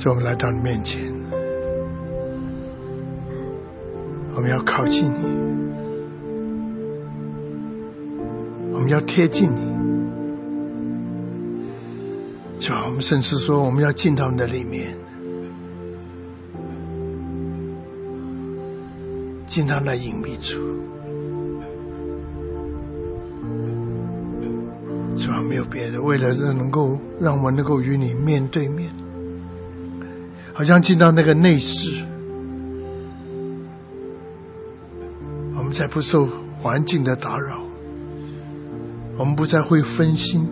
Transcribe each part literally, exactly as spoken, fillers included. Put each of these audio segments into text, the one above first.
主，我们来到你面前，我们要靠近你，我们要贴近你。主，我们甚至说我们要进到你的里面，进到那隐秘处。主啊，没有别的，为了能够让我能够与你面对面，好像进到那个内室，我们才不受环境的打扰，我们不再会分心。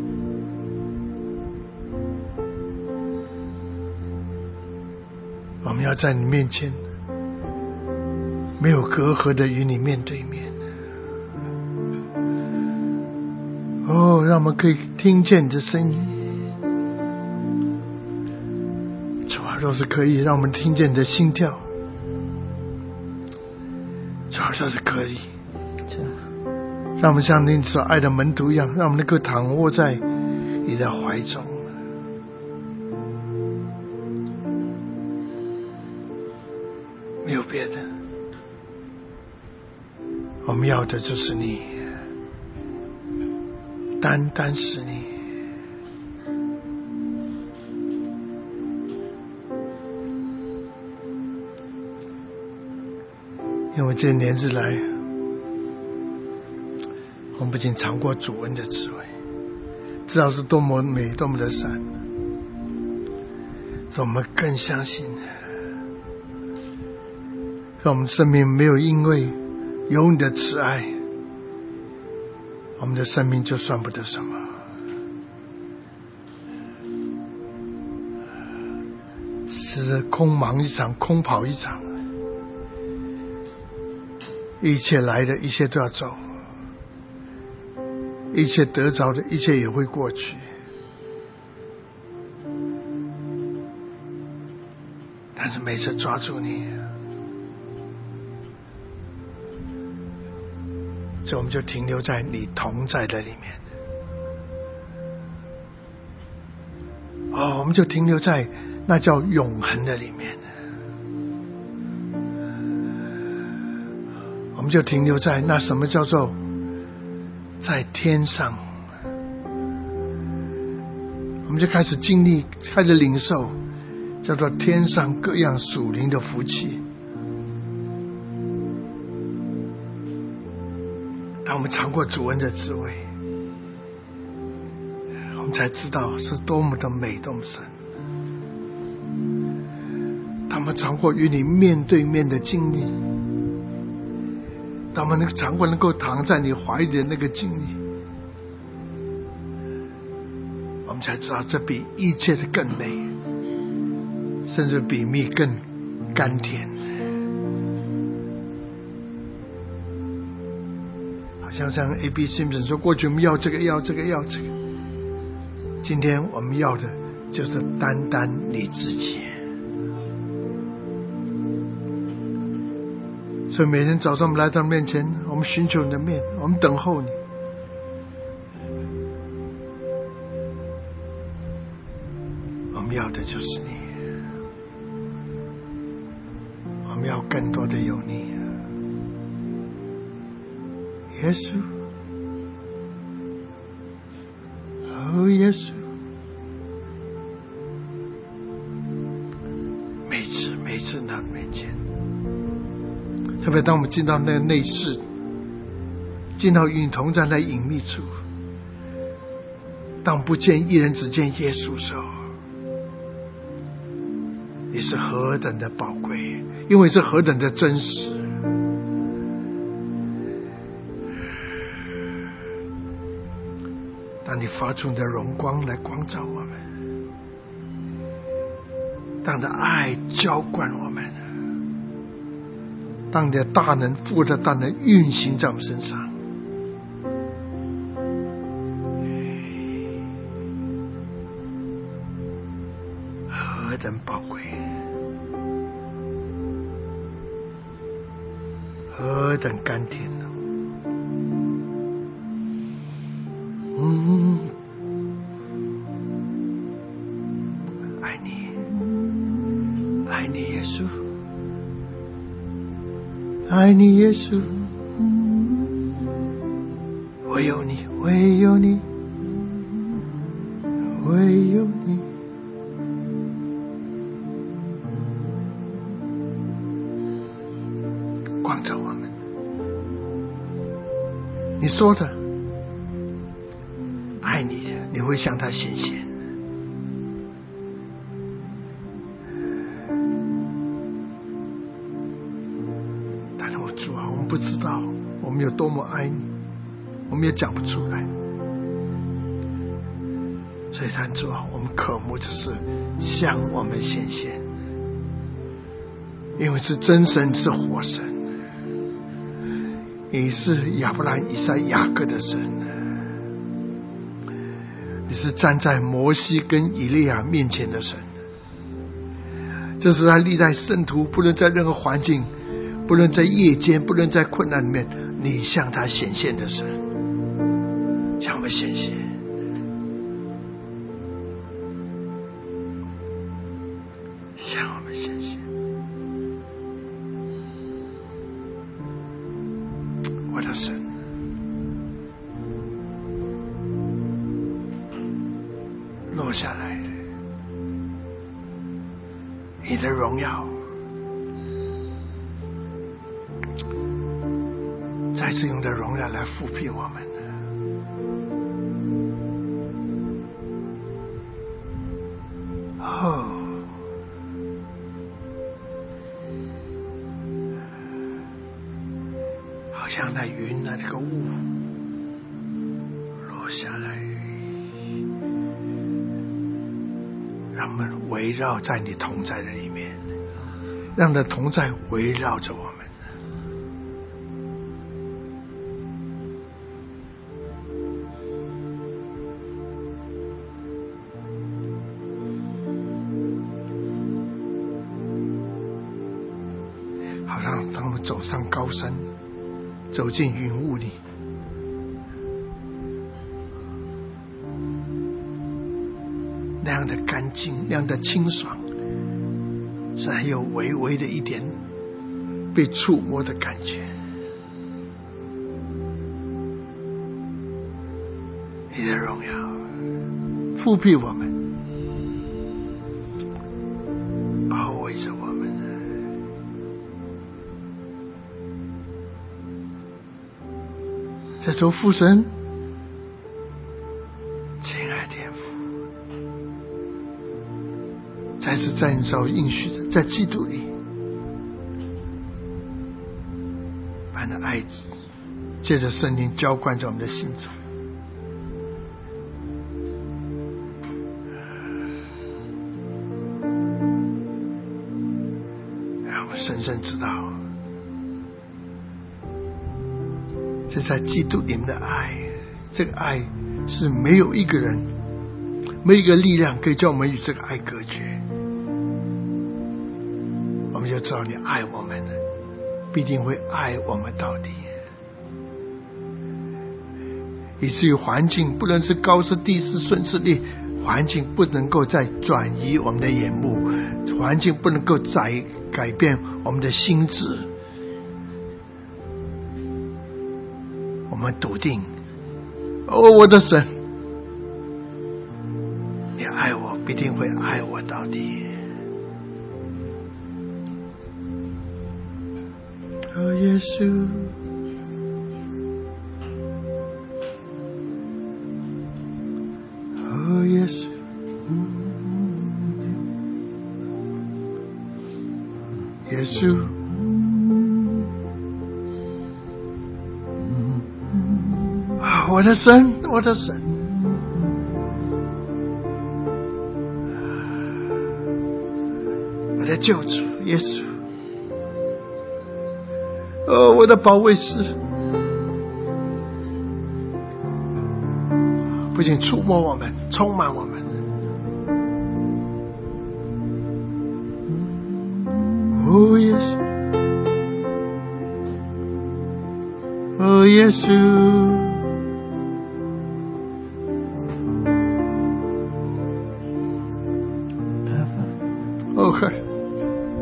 我们要在你面前没有隔阂的与你面对面。哦，让我们可以听见你的声音。主啊，若是可以让我们听见你的心跳，主啊，若是可以，让我们像你所爱的门徒一样，让我们能够躺卧在你的怀中。没有别的，我们要的就是你，单单是你。因为这年日来，我们不仅尝过主恩的滋味，知道是多么美多么的善，我们更相信，让我们生命没有因为有你的慈爱，我们的生命就算不得什么。是空忙一场，空跑一场，一切来的一切都要走，一切得着的一切也会过去，但是每次抓住你，所以我们就停留在你同在的里面。哦，我们就停留在那叫永恒的里面，我们就停留在那什么叫做在天上，我们就开始经历，开始领受叫做天上各样属灵的福气。当我们尝过主恩的滋味，我们才知道是多么的美，多么深。当我们尝过与你面对面的经历，当我们尝过能够躺在你怀里的那个经历，我们才知道这比一切的更美，甚至比蜜更甘甜。好像像 A B Simpson 说，过去我们要这个要这个要这个，今天我们要的就是单单你自己。所以每天早上我们来到面前，我们寻求你的面，我们等候你。我们要的就是你，我们要更多的有你。耶稣，哦耶稣，每次每次到你面前，特别当我们进到那个内室，进到与你同在那隐秘处，当不见一人只见耶稣的时候，你是何等的宝贵，因为是何等的真实。当你发出你的荣光来光照我们，当你的爱浇灌我们，当你的大能复的大能运行在我们身上，何等宝贵，何等甘甜呢？嗯，爱你， 爱你耶稣，爱你耶稣，唯有你，唯有你，唯有你。光照我们，你说的爱你，你会向他显现。但是我主啊，我们不知道我们有多么爱你，我们也讲不出来。所以他主啊，我们渴慕的是向我们显现，因为是真神，是活神。你是亚伯兰、以撒、雅各的神，你是站在摩西跟以利亚面前的神。这是他历代圣徒，不论在任何环境，不论在夜间，不论在困难里面，你向他显现的神，向我们显现。向我们显现。我的神，落下来，你的荣耀再次用的荣耀来复辟我们。哦，好像那云啊，这个雾落下来，让我们围绕在你同在的里面，让你的同在围绕着我们。好像当我们走上高山，走进云雾里，那样的干净，那样的清爽，是还有微微的一点被触摸的感觉。你的荣耀复辟我们，包围着我们。在做父神，亲爱的天父，再次再造应许的，在基督里，把那爱借着圣灵浇灌在我们的心中，让我们深深知道，是在基督里面的爱，这个爱是没有一个人，没有一个力量可以叫我们与这个爱隔绝。我们就知道你爱我们，必定会爱我们到底，以至于环境不论是高是低是顺是逆，环境不能够再转移我们的眼目，环境不能够再改变我们的心智。我们笃定，哦，我的神，你爱我，必定会爱我到底。哦，耶稣，哦，耶稣，耶稣。我的神，我的神，我的救主耶稣，哦，我的保卫师，不仅触摸我们，充满我们。哦，耶稣，哦，耶稣。哦，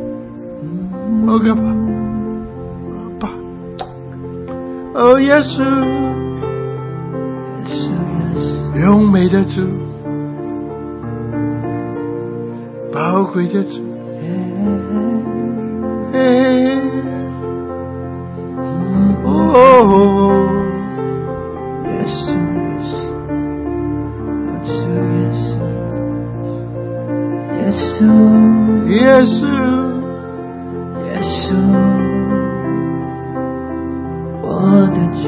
干吧，爸，哦，耶稣，荣美的主，宝贵的主，哎，哦， 耶稣，耶稣， 耶稣， 耶稣，我的主，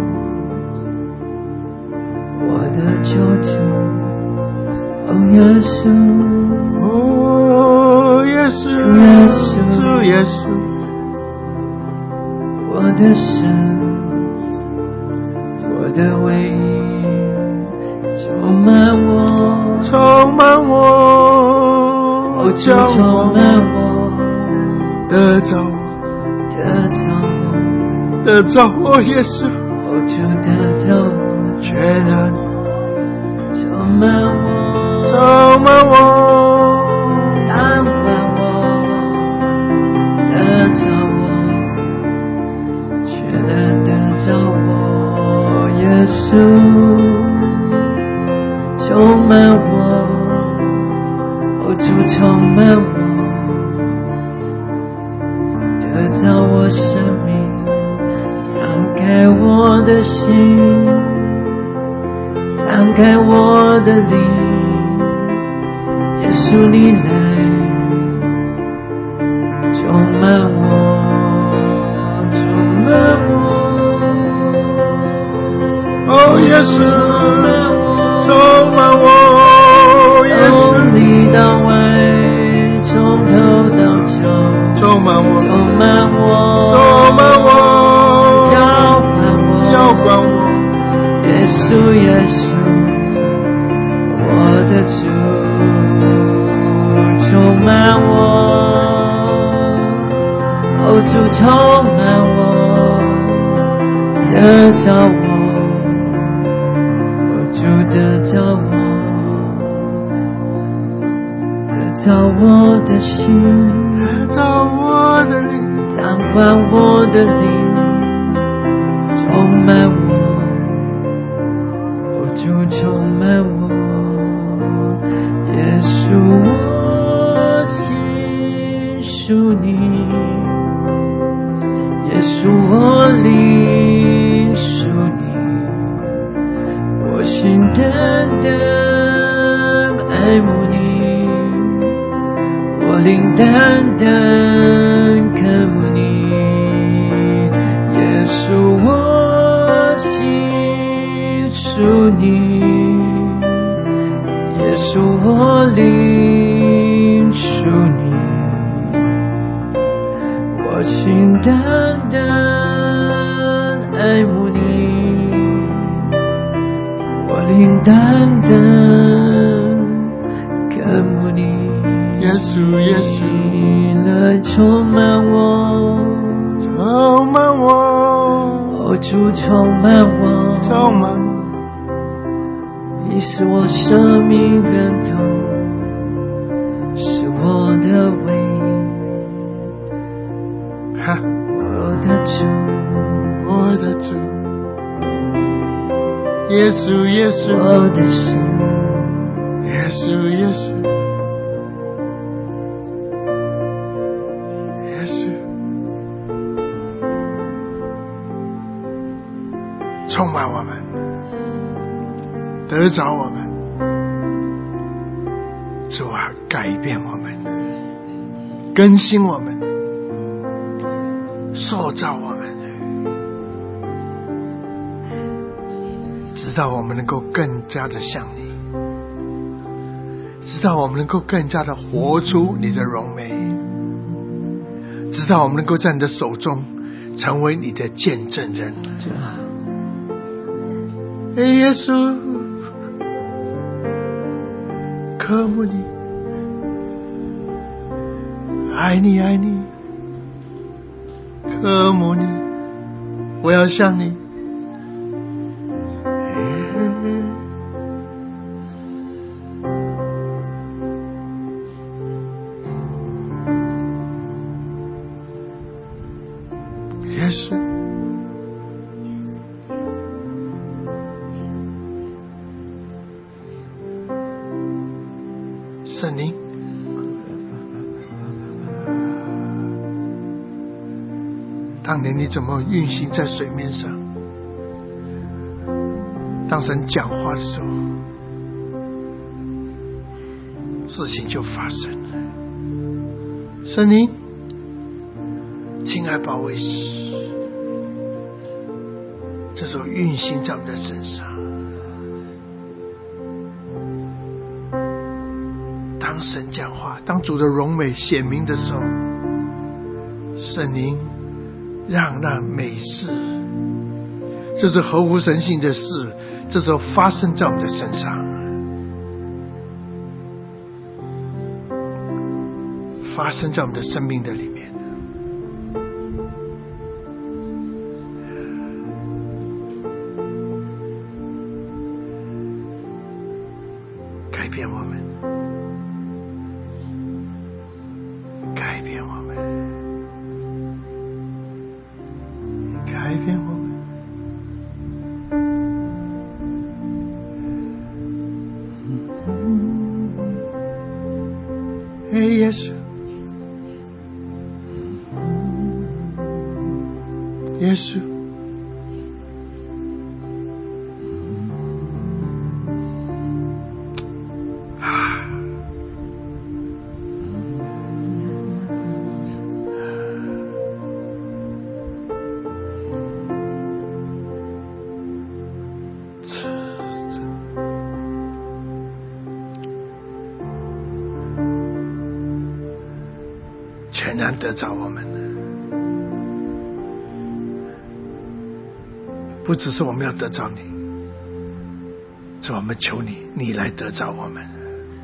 我的救主，哦，耶稣， 哦，耶稣， 耶稣， 主耶稣， 我的神，我的唯一，充满我， 充满我， 哦，主充满我， 得着我， 得着我， 得着我，耶稣， 哦，主得着我， 全然充满我， 充满我， 掌管我，得着我，全然得着我，耶稣，充满我，哦，主充满我，得着我生命，敞开我的心，敞开我的灵，耶稣你来充满我，充满我， 哦，耶稣，充满我，耶稣， 从里到外，从头到脚， 充满我， 充满我， 充满我， 浇灌我， 浇灌我， 耶稣耶稣，我的主，充满我，哦，主充满我，得着我，哦，主得着我，得着我的心， 得着我的灵， 掌管我的灵，充满我，哦，主充满我，耶稣，我心属你，耶稣，我灵属你，我心单单爱慕你，我灵单单渴慕你，耶稣，我心属你，耶稣，我灵属你，我心单单爱慕你，我灵单单渴慕你， 耶稣，耶稣， 你来充满我， 充满我， 哦，主充满我， 充满我， 你是我生命源头，是我的唯一， 哈， 我的主， 我的主，耶稣，耶稣， 我的神， 耶稣，耶稣，耶稣，充满我们，得着我们，主啊，改变我们，更新我们，塑造我们，直到我们能够更加的像你，直到我们能够更加的活出你的荣美，直到我们能够在你的手中成为你的见证人。哎，耶稣，渴慕你，爱你，爱你，渴慕你，我要像你。 圣灵，当年你怎么运行在水面上？当神讲话的时候，事情就发生了。圣灵，亲爱保卫师，这时候运行在我们的身上。当神讲话，当主的荣美显明的时候，圣灵让那美事，这是合乎神性的事，这时候发生在我们的身上，发生在我们的生命的里面，改变我们，改变我们，改变我们。哎，耶稣，耶稣，啊，全然得着我们。不只是我们要得着你，是我们求你，你来得着我们。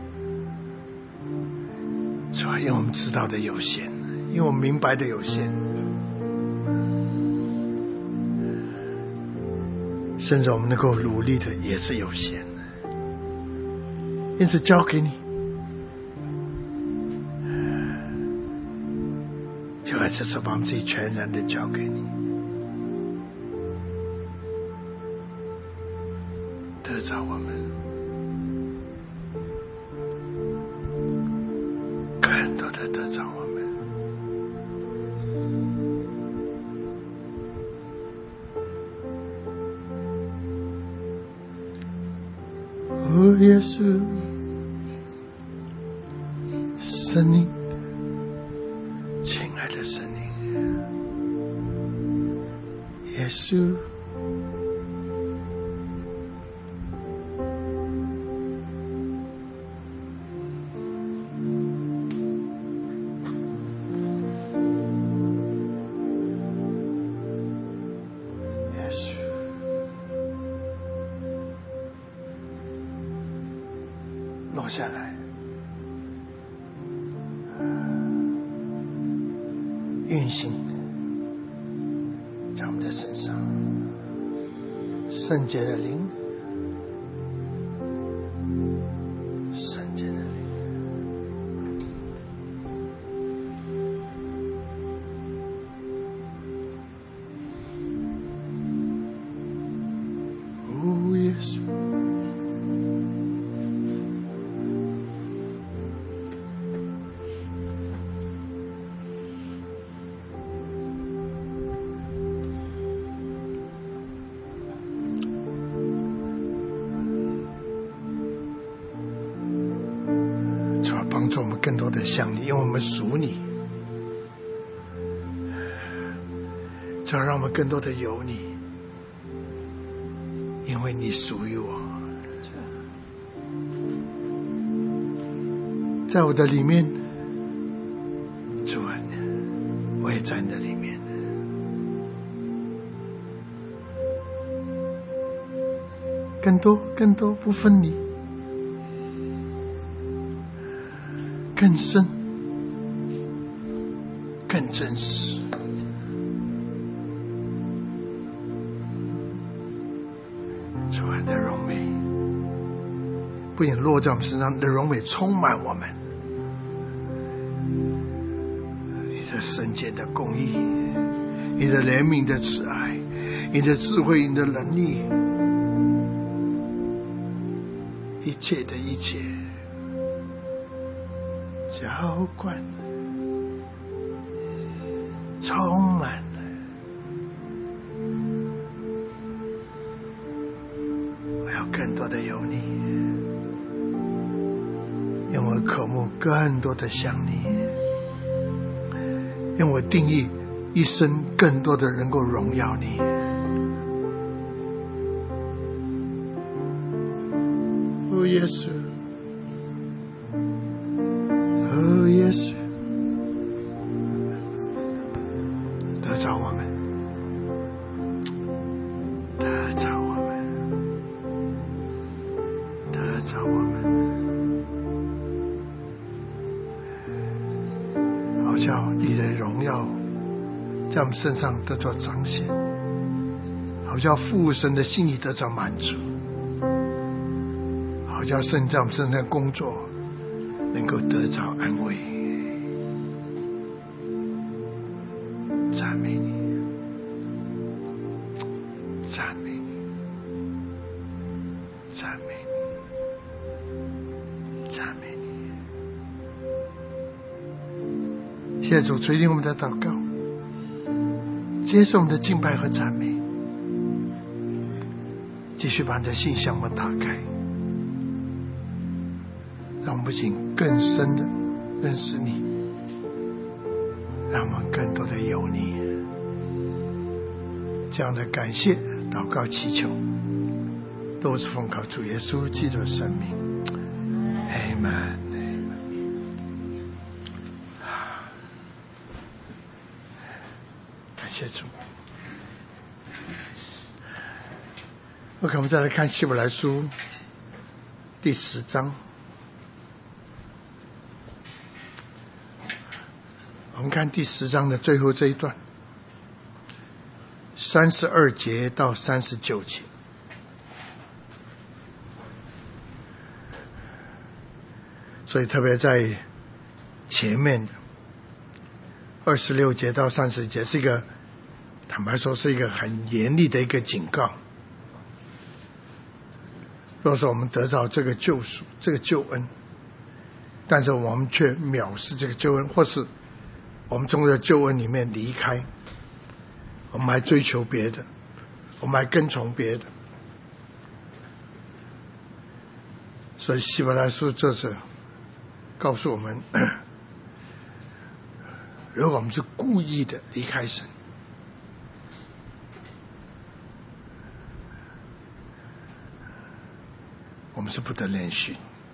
主啊，因为我们知道的有限，因为我们明白的有限，甚至我们能够努力的也是有限的，因此交给你，就在这时候把我们自己全然的交给你。得着我们，更多的得着我们。哦，耶稣，圣灵，亲爱的圣灵，耶稣。落下来，运行在我们的身上，圣洁的灵，圣洁的灵，哦，耶稣。帮助我们更多的像你，因为我们属你，就要让我们更多的有你，因为你属于我，在我的里面，主啊，我也在你的里面，更多更多不分离，更深，更真实。主啊，你的荣美不仅落在我们身上，你的荣美充满我们。你的圣洁的公义，你的怜悯的慈爱，你的智慧，你的能力，一切的一切浇灌了，充满了。我要更多的有你，让我渴慕更多的想你，让我定义一生更多的能够荣耀你。哦，耶稣，哦，耶稣，得着我们，得着我们，得着我们，好叫你的荣耀在我们身上得到彰显，好叫父神的心意得到满足，好叫圣在我们身上工作能够得着安慰。赞美你，赞美你，赞美你，赞美你。谢谢主垂听我们的祷告，接受我们的敬拜和赞美，继续把你的心向我打开，让我们不仅更深的认识你，让我们更多的有你。这样的感谢祷告祈求都是奉靠主耶稣基督的生命。 Amen。 感谢主。 OK， 我们再来看希伯来书第十章。我们看第十章的最后这一段，三十二节到三十九节。所以特别在前面的二十六节到三十节是一个，坦白说是一个很严厉的一个警告。若是我们得到这个救赎，这个救恩，但是我们却藐视这个救恩，或是我们从这个救恩里面离开，我们还追求别的，我们还跟从别的。所以希伯来书这是告诉我们，如果我们是故意的离开神，我们是不得连续。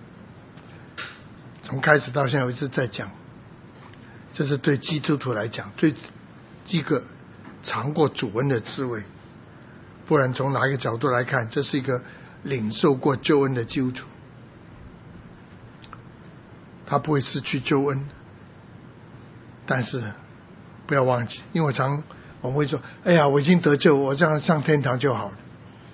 从开始到现在我一直在讲，这是对基督徒来讲，对一个尝过主恩的滋味。不然从哪一个角度来看，这是一个领受过救恩的基督徒，他不会失去救恩。但是不要忘记，因为常我们会说，哎呀，我已经得救，我这样上天堂就好了。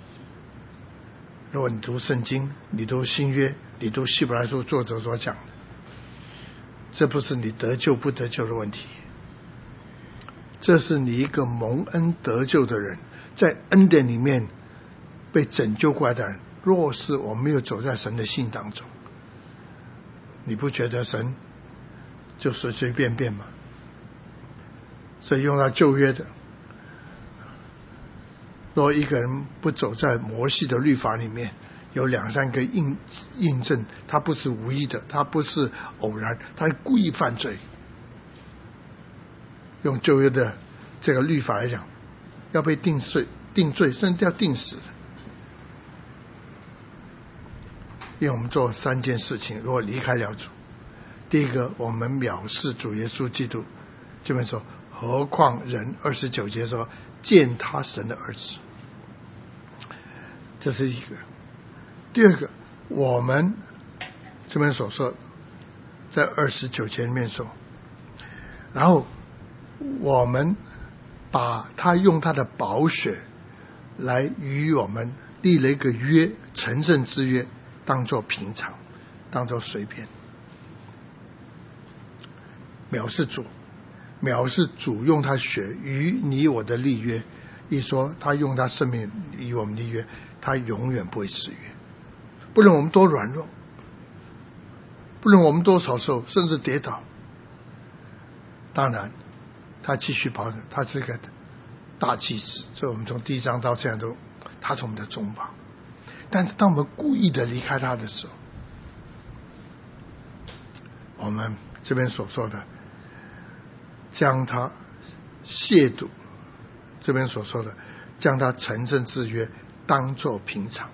如果你读圣经，你读新约，你读希伯来书作者所讲的，这不是你得救不得救的问题，这是你一个蒙恩得救的人，在恩典里面被拯救过来的人，若是我没有走在神的信当中，你不觉得神就随随便便吗？所以用到旧约的，若一个人不走在摩西的律法里面，有两三个印印证，他不是无意的，他不是偶然，他是故意犯罪。用旧约的这个律法来讲，要被定罪，定罪甚至要定死。因为我们做三件事情，如果离开了主，第一个，我们藐视主耶稣基督，这边说何况人，二十九节说见他神的儿子，这是一个。第二个，我们这边所说在二十九节里面说，然后我们把他用他的宝血来与我们立了一个约，成圣之约，当作平常，当作随便。藐视主，藐视主用他血与你我的立约，一说他用他生命与我们立约，他永远不会失约。不论我们多软弱， 不论我们多少受，甚至跌倒，当然他继续跑，他是个大祭司，所以我们从第一章到现在都他是我们的中保。但是当我们故意的离开他的时候，我们这边所说的将他亵渎，这边所说的将他成圣之约当作平常。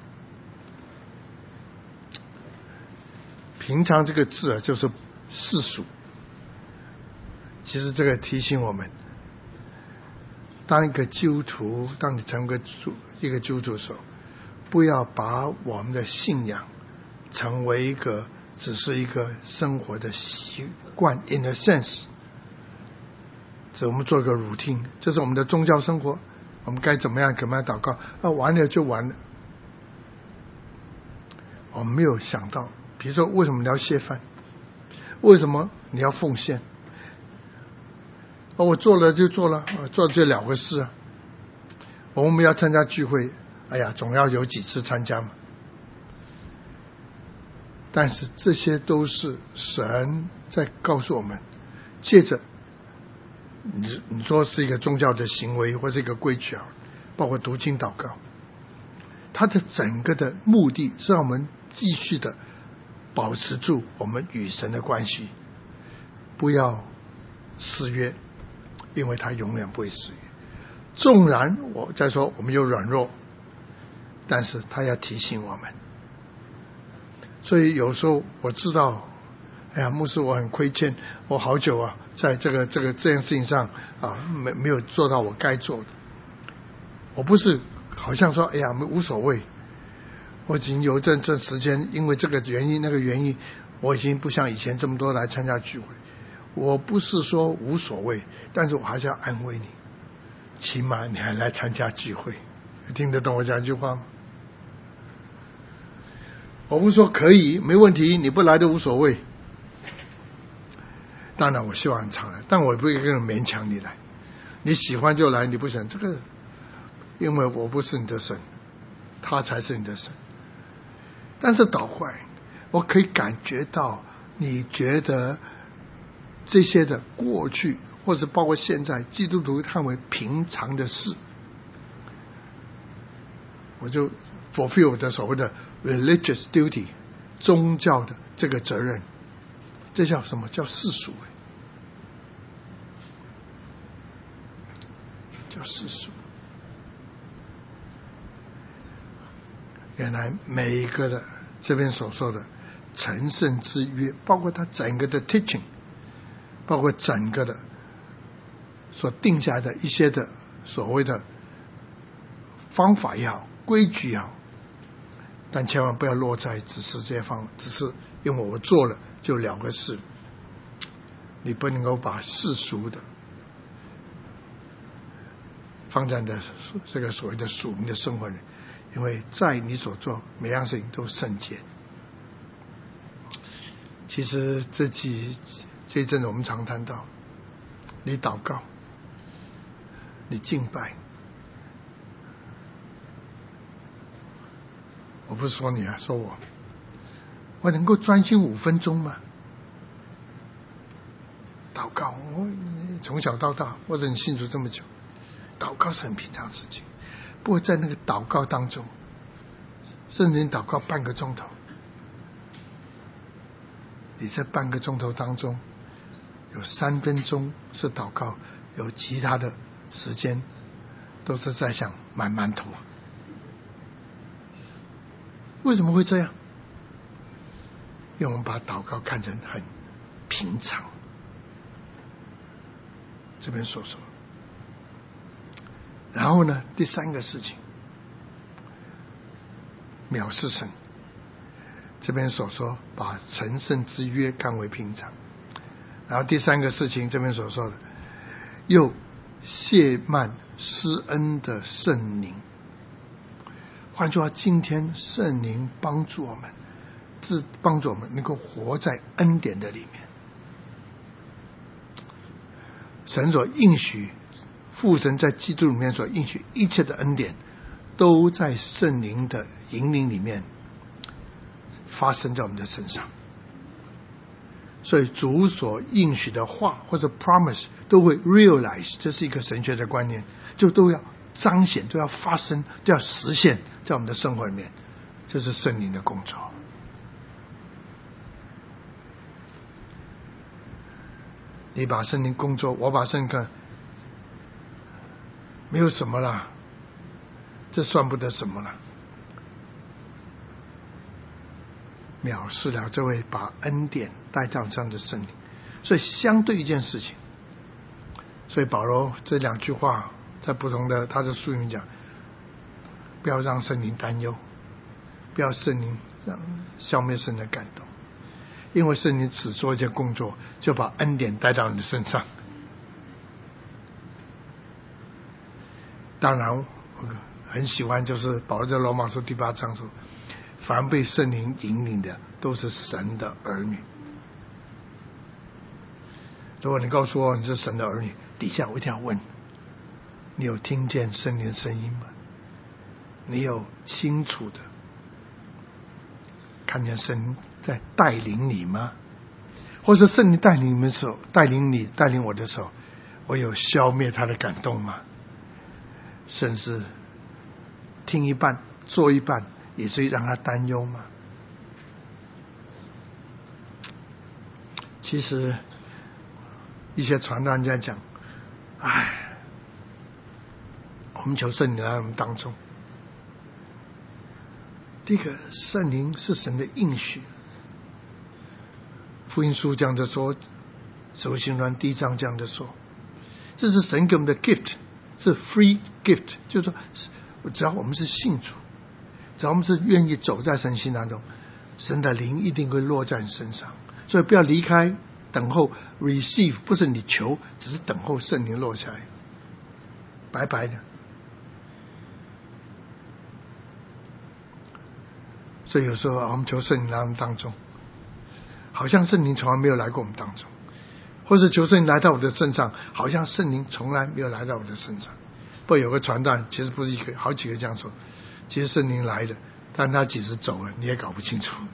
平常这个字啊，就是世俗。其实这个提醒我们，当一个基督徒，当你成为一个基督徒的时候，不要把我们的信仰成为一个只是一个生活的习惯 in a sense， 这我们做一个 routine， 这是我们的宗教生活，我们该怎么样怎么样祷告，啊，完了就完了。我们没有想到，比如说为什么你要谢饭，为什么你要奉献，我做了就做了，做这了个事啊。我们要参加聚会，哎呀，总要有几次参加嘛。但是这些都是神在告诉我们，借着你你说是一个宗教的行为或是一个规矩啊，包括读经祷告，它的整个的目的是让我们继续的保持住我们与神的关系，不要失约，因为他永远不会失约。纵然我再说我们有软弱，但是他要提醒我们。所以有时候我知道，哎呀，牧师我很亏欠，我好久啊在这个这个这件事情上啊没没有做到我该做的。我不是好像说哎呀无所谓，我已经有这这时间因为这个原因那个原因，我已经不像以前这么多来参加聚会。我不是说无所谓，但是我还是要安慰你，起码你还来参加聚会，听得懂我讲一句话吗？我不是说可以没问题，你不来都无所谓。当然我希望很常来，但我不会跟人勉强你来，你喜欢就来，你不喜欢这个，因为我不是你的神，他才是你的神。但是倒过来，我可以感觉到你觉得这些的过去或是包括现在基督徒看为平常的事，我就 fulfill 我的所谓的 religious duty 宗教的这个责任。这叫什么？叫世俗，叫世俗。原来每一个的这边所说的成圣之约，包括他整个的 teaching， 包括整个的所定下的一些的所谓的方法也好，规矩也好，但千万不要落在只是这些方，只是因为我做了就了个事。你不能够把世俗的放在你的这个所谓的属灵的生活里，因为在你所做每样事情都圣洁。其实这几这一阵子我们常谈到，你祷告，你敬拜，我不是说你啊，说我，我能够专心五分钟吗？祷告，我从小到大，或者你信主这么久，祷告是很平常的事情。不过在那个祷告当中，甚至你祷告半个钟头，你在半个钟头当中，有三分钟是祷告，有其他的时间都是在想买馒头。为什么会这样？因为我们把祷告看成很平常。这边说说，然后呢，第三个事情，藐视神。这边所说，把成圣之约看为平常。然后第三个事情，这边所说的，又亵慢施恩的圣灵。换句话，今天圣灵帮助我们，是帮助我们能够活在恩典的里面。神所应许，父神在基督里面所应许一切的恩典，都在圣灵的引领里面发生在我们的身上。 所以主所应许的话或者 promise 都会 realize， 这是一个神学的观念，就都要彰显，都要发生，都要实现在我们的生活里面。这是圣灵的工作。你把圣灵工作，我把圣灵看，没有什么啦，这算不得什么了，藐视了这位把恩典带到这样的圣灵。所以相对一件事情，所以保罗这两句话在不同的他的书里面讲，不要让圣灵担忧，不要圣灵让消灭神的感动，因为圣灵只做一件工作，就把恩典带到你的身上。当然我很喜欢就是保罗在罗马书第八章说，凡被圣灵引领的都是神的儿女。如果你告诉我你是神的儿女，底下我一定要问，你有听见圣灵的声音吗？你有清楚的看见神在带领你吗？或者圣灵带领你们的时候，带领你带领我的时候，我有消灭他的感动吗？甚至听一半做一半，也是让他担忧吗？其实一些传道人家讲，哎，我们求圣灵来我们当中。第一个，圣灵是神的应许，福音书这样的说，使徒行传第一章这样的说，这是神给我们的 gift， 是 free gift， 就是说只要我们是信主，只要我们是愿意走在神心当中，神的灵一定会落在你身上。所以不要离开，等候 receive， 不是你求，只是等候圣灵落下来，白白的。所以有时候我们求圣灵来我们当中，好像圣灵从来没有来过我们当中，或是求圣灵来到我的身上，好像圣灵从来没有来到我的身上。不过有个传道，其实不是一个，好几个这样说，其实圣灵来了，但他几时走了你也搞不清楚，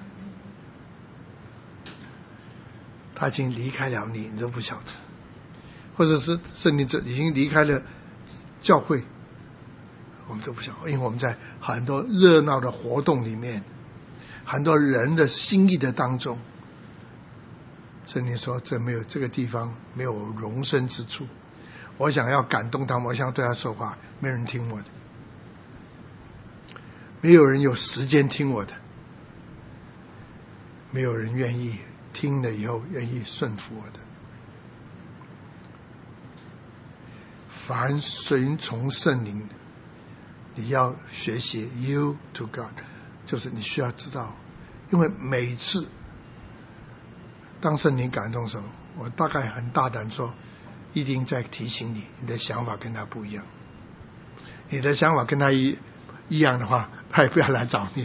他已经离开了你，你都不晓得，或者是圣灵已经离开了教会，我们都不晓得，因为我们在很多热闹的活动里面，很多人的心意的当中，圣灵说这没有，这个地方没有容身之处，我想要感动他们，我想对他说话，没人听我的，没有人有时间听我的，没有人愿意听了以后愿意顺服我的。凡随从圣灵，你要学习 you to God， 就是你需要知道，因为每次当圣灵感动的时候，我大概很大胆说，一定在提醒你，你的想法跟他不一样，你的想法跟他一一样的话，他也不要来找你。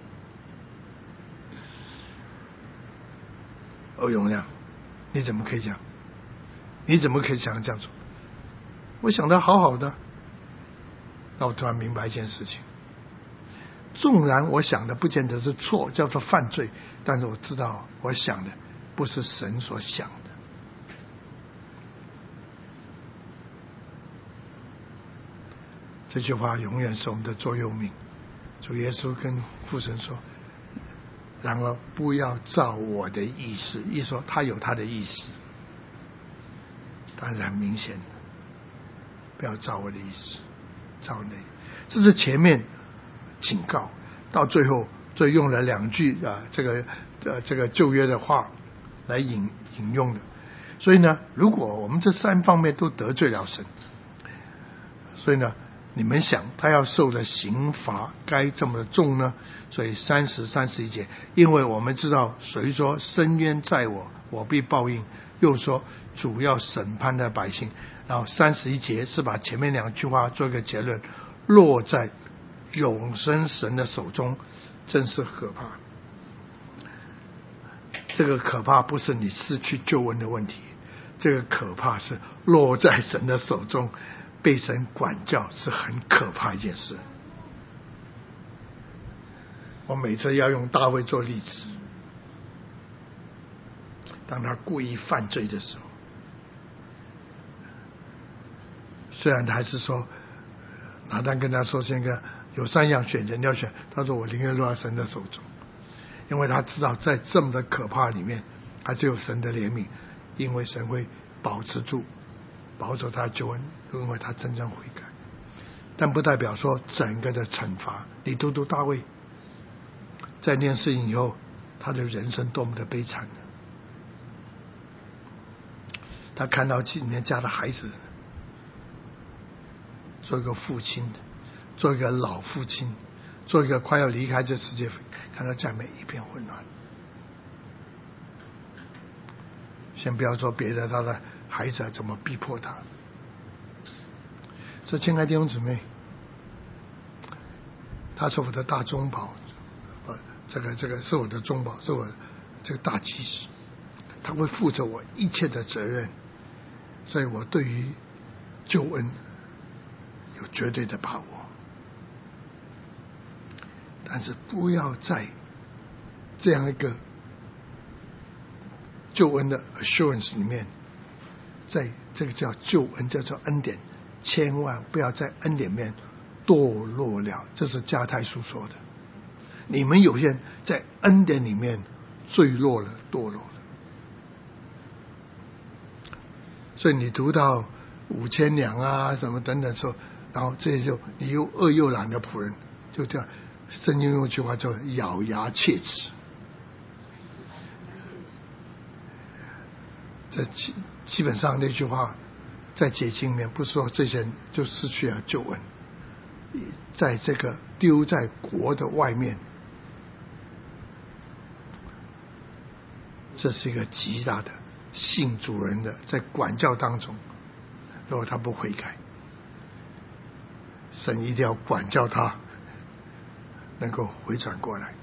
欧永亮，你怎么可以这样？你怎么可以想这样做？我想的好好的，那我突然明白一件事情，纵然我想的不见得是错，叫做犯罪，但是我知道我想的不是神所想的。这句话永远是我们的座右铭。主耶稣跟父神说，然而不要照我的意思，一说他有他的意思，但是很明显的，不要照我的意思，照你。这是前面警告，到最后就用了两句啊，这个呃这个旧约的话来引引用的。所以呢，如果我们这三方面都得罪了神，所以呢，你们想他要受的刑罚该这么的重呢？所以三十三十一节，因为我们知道谁说深渊在我，我必报应，又说主要审判的百姓。然后三十一节是把前面两句话做一个结论，落在永生神的手中，真是可怕。这个可怕不是你失去救恩的问题，这个可怕是落在神的手中，被神管教，是很可怕一件事。我每次要用大卫做例子， 当他故意犯罪的时候，虽然他还是说，拿单跟他说这个有三样选人要选，他说我宁愿落在神的手中，因为他知道在这么的可怕里面，还是有神的怜悯，因为神会保持住保守他的救恩，因为他真正悔改。但不代表说整个的惩罚。你读读大卫在那件事情以后，他的人生多么的悲惨，他看到里面家的孩子做一个父亲，做一个老父亲，做一个快要离开这世界，看到家里面一片混乱。先不要说别的，他的孩子怎么逼迫他。所以亲爱的弟兄姊妹，他是我的大中保，呃，这个这个是我的中保，是我这个大祭司，他会负责我一切的责任，所以我对于救恩有绝对的把握。但是不要在这样一个救恩的 assurance 里面，在这个叫救恩，叫做恩典，千万不要在恩典里面堕落了。这是加太书说的，你们有些人在恩典里面坠落了，堕落了。所以你读到五千两啊什么等等说，然后这就你又恶又懒的仆人，就这样，圣经用一句话叫咬牙切齿。这基基本上那句话在解经里面不是说这些人就失去了救恩，在这个丢在国的外面，这是一个极大的信主人的在管教当中，如果他不悔改，神一定要管教他能够回转过来。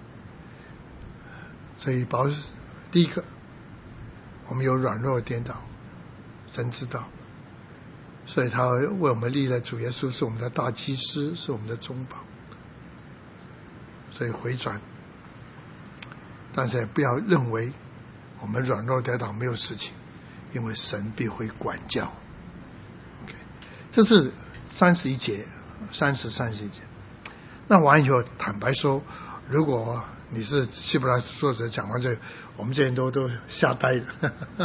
所以保第一个，我们有软弱颠倒，神知道，所以他为我们立了主耶稣是我们的大祭司，是我们的中保，所以回转。但是也不要认为我们软弱跌倒没有事情，因为神必会管教。Okay. 这是三十一节，三十三十一节。那完以后，坦白说，如果你是希伯来作者讲完这个，我们这些人都都吓呆了，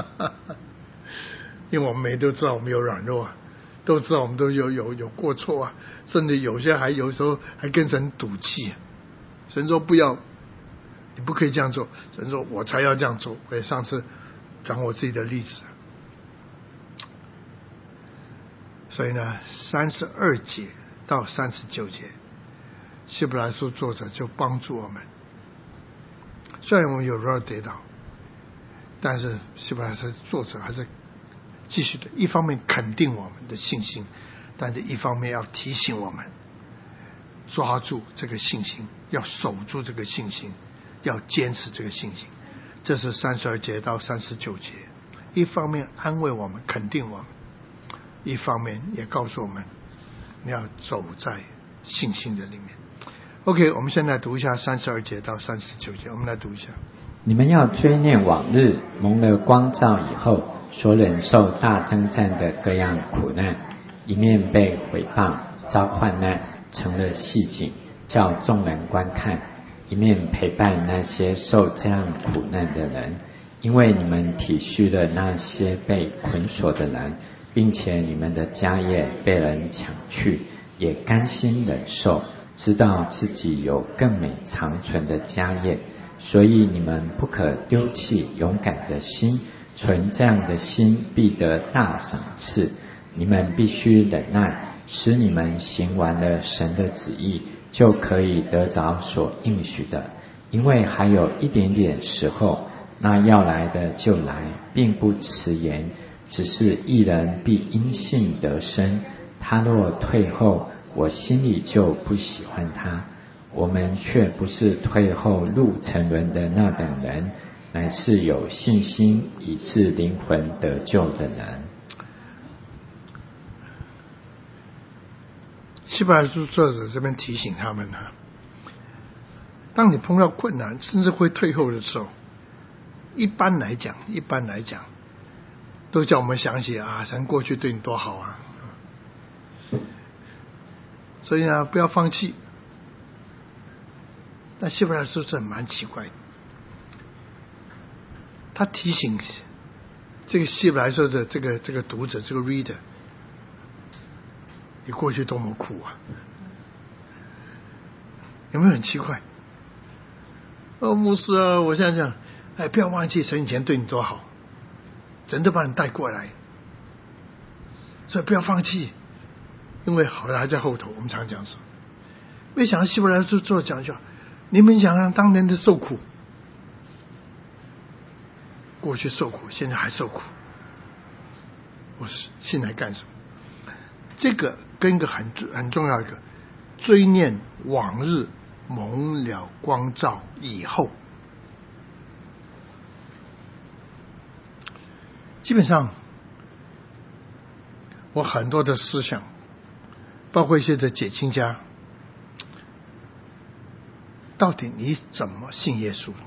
因为我们每都知道我们有软弱啊，都知道我们都有有有过错啊，甚至有些还有时候还跟神赌气，神说不要，你不可以这样做，神说我才要这样做。我也上次讲我自己的例子，所以呢，三十二节到三十九节，希伯来书作者就帮助我们。虽然我们有时候跌倒，但是希伯来书作者还是继续的，一方面肯定我们的信心，但是一方面要提醒我们抓住这个信心，要守住这个信心，要坚持这个信心。这是三十二节到三十九节，一方面安慰我们，肯定我们，一方面也告诉我们你要走在信心的里面。OK， 我们现在读一下三十二节到三十九节，我们来读一下。 你们要追念往日蒙了光照以后所忍受大征战的各样苦难，一面被毁谤遭患难成了戏景，叫众人观看，一面陪伴那些受这样苦难的人，因为你们体恤了那些被捆锁的人，并且你们的家业被人抢去，也甘心忍受，知道自己有更美长存的家业，所以你们不可丢弃勇敢的心，存这样的心必得大赏赐。你们必须忍耐，使你们行完了神的旨意，就可以得着所应许的。因为还有一点点时候，那要来的就来，并不迟延。只是一人必因信得生，他若退后，我心里就不喜欢他。我们却不是退后入沉沦的那等人，乃是有信心以致灵魂得救的人。 希伯来书作者这边提醒他们呢，当你碰到困难甚至会退后的时候， 一般来讲，一般来讲，都叫我们想起啊，神过去对你多好啊。所以呢，不要放弃。但希伯来书是蛮奇怪的，他提醒这个希伯来书的这个这个读者，这个 reader， 你过去多么苦啊！有没有很奇怪？哦，牧师啊，我现在讲，哎，不要忘记神以前对你多好，神都把你带过来，所以不要放弃，因为好的还在后头。我们常讲说，没想到希伯来书做讲究，你们想想当年的受苦，过去受苦，现在还受苦，我是现在干什么？这个跟一个很很重要一个追念往日蒙了光照以后，基本上我很多的思想，包括一些的解经家，到底你怎么信耶稣？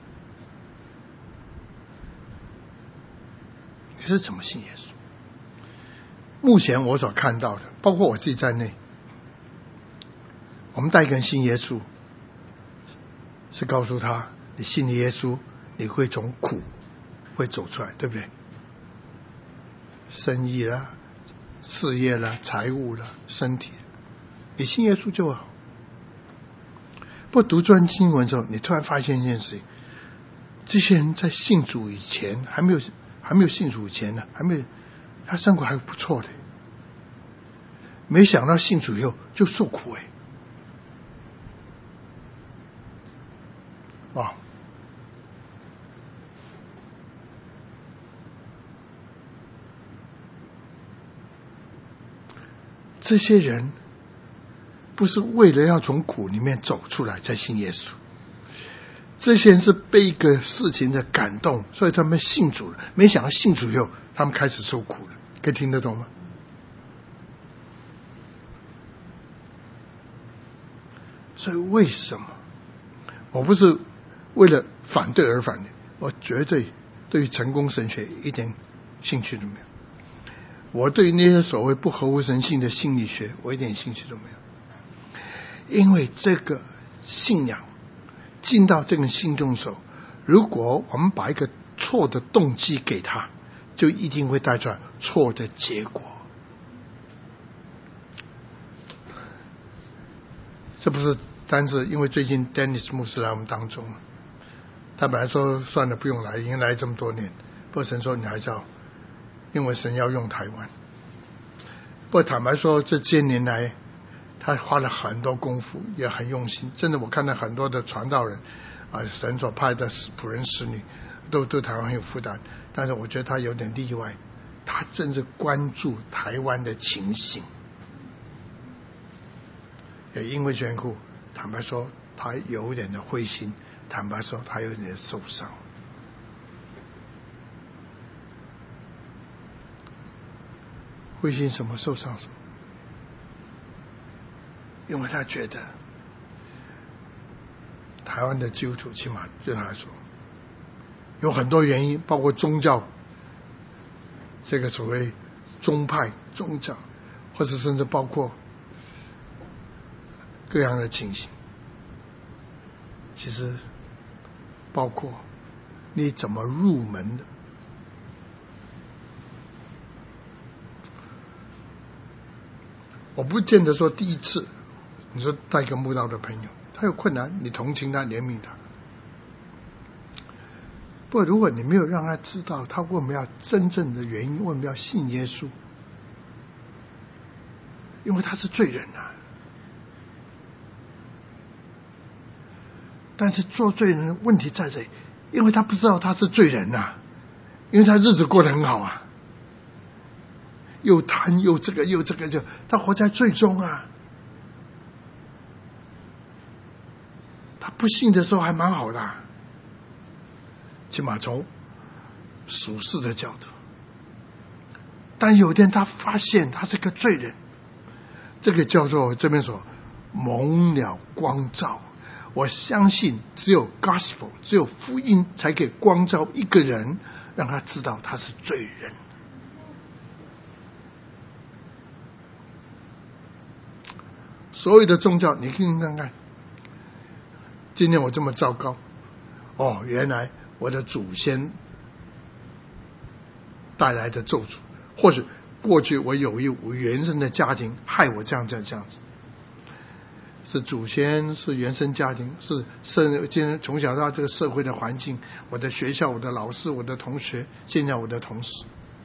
你是怎么信耶稣？目前我所看到的，包括我自己在内，我们带一个人信耶稣，是告诉他，你信了耶稣，你会从苦会走出来，对不对？生意啦、事业啦、财务啦、身体，你信耶稣就好。不读这段经文的时候，你突然发现一件事情：这些人在信主以前，还没有还没有信主以前呢，还没有，他生活还不错的，没想到信主以后就受苦哎。哇！这些人不是为了要从苦里面走出来才信耶稣，这些人是被一个事情的感动，所以他们信主了。没想到信主以后，他们开始受苦了。可以听得懂吗？所以为什么我不是为了反对而反对？我绝对对于成功神学一点兴趣都没有。我对那些所谓不合乎神性的心理学，我一点兴趣都没有。因为这个信仰进到这个心中的时候，如果我们把一个错的动机给他，就一定会带出来错的结果。这不是单是因为最近 Dennis 牧师来我们当中，他本来说算了不用来，已经来这么多年，不过神说你还是要，因为神要用台湾。不过坦白说这些年来他花了很多功夫，也很用心，真的我看到很多的传道人啊，神所派的仆人使女都对台湾很有负担，但是我觉得他有点例外，他真是关注台湾的情形。也因为缘故，坦白说他有点的灰心，坦白说他有点的受伤。灰心什么，受伤什么？因为他觉得台湾的基督徒起码对他来说有很多原因，包括宗教，这个所谓宗派宗教，或者甚至包括各样的情形，其实包括你怎么入门的。我不见得说第一次你说带一个慕道的朋友，他有困难，你同情他怜悯他，不过如果你没有让他知道他为什么要真正的原因，为什么要信耶稣，因为他是罪人啊。但是做罪人的问题在这里，因为他不知道他是罪人啊，因为他日子过得很好啊，又贪又这个又这个，就他活在罪中啊。他不信的时候还蛮好的啊，起码从属世的角度。但有一天他发现他是个罪人，这个叫做这边说蒙了光照。 我相信只有 gospel， 只有福音才可以光照一个人，让他知道他是罪人。所有的宗教，你听看看，今天我这么糟糕，哦，原来我的祖先带来的咒诅，或者过去我有一我原生的家庭害我这样这样这样子，是祖先，是原生家庭，是社今天从小到这个社会的环境，我的学校，我的老师，我的同学，现在我的同事。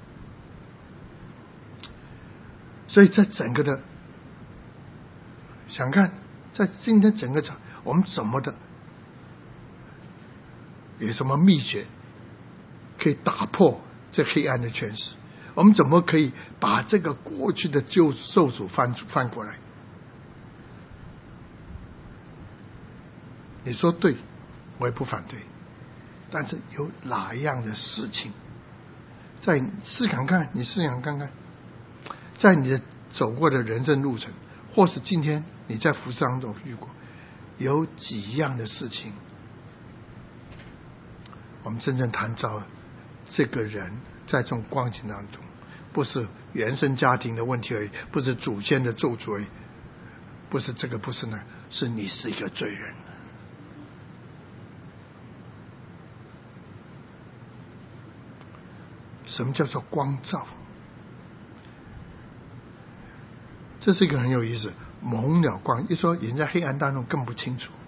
所以在整个的想看，在今天整个场，我们怎么的有什么秘诀可以打破这黑暗的权势？我们怎么可以把这个过去的旧咒诅翻翻过来？你说对，我也不反对，但是有哪样的事情，在试看看，你试想看看，在你的走过的人生路程，或是今天你在服事当中遇过，有几样的事情，我们真正谈到这个人在这种光景当中，不是原生家庭的问题而已，不是祖先的咒诅而已，不是这个不是那个，是你是一个罪人。什么叫做光照？这是一个很有意思，蒙了光，一说人在黑暗当中更不清楚，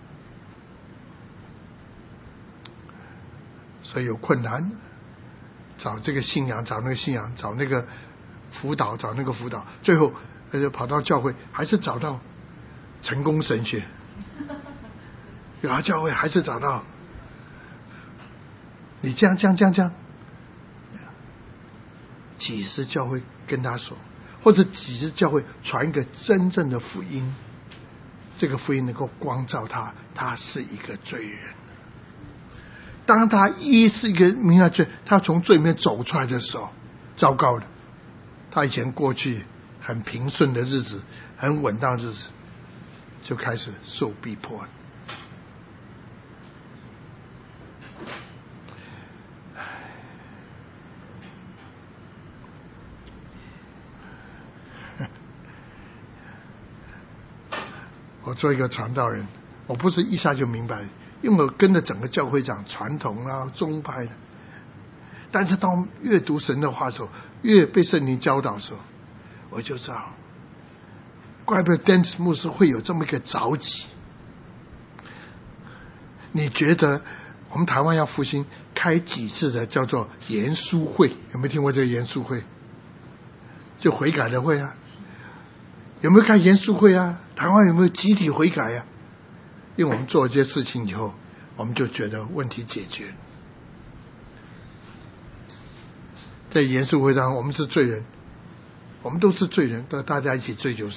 所以有困难，找这个信仰，找那个信仰，找那个辅导，找那个辅导，最后就跑到教会，还是找到成功神学，有啊，教会还是找到你这样这样这样这样，几时教会跟他说，或者几时教会传一个真正的福音，这个福音能够光照他，他是一个罪人。当他一是一个明白罪，他从罪里面走出来的时候，糟糕的，他以前过去很平顺的日子，很稳当的日子，就开始受逼迫了。我做一个传道人，我不是一下就明白，因为我跟着整个教会讲传统啊宗派的，但是当越读神的话的时候，越被圣灵教导的时候，我就知道怪不得Dennis牧师会有这么一个着急。你觉得我们台湾要复兴开几次的叫做研书会，有没有听过这个研书会？就悔改的会啊，有没有开研书会啊？台湾有没有集体悔改啊？因为我们做了这些事情以后，我们就觉得问题解决。在严肃会上，我们是罪人，我们都是罪人，都大家一起罪就是。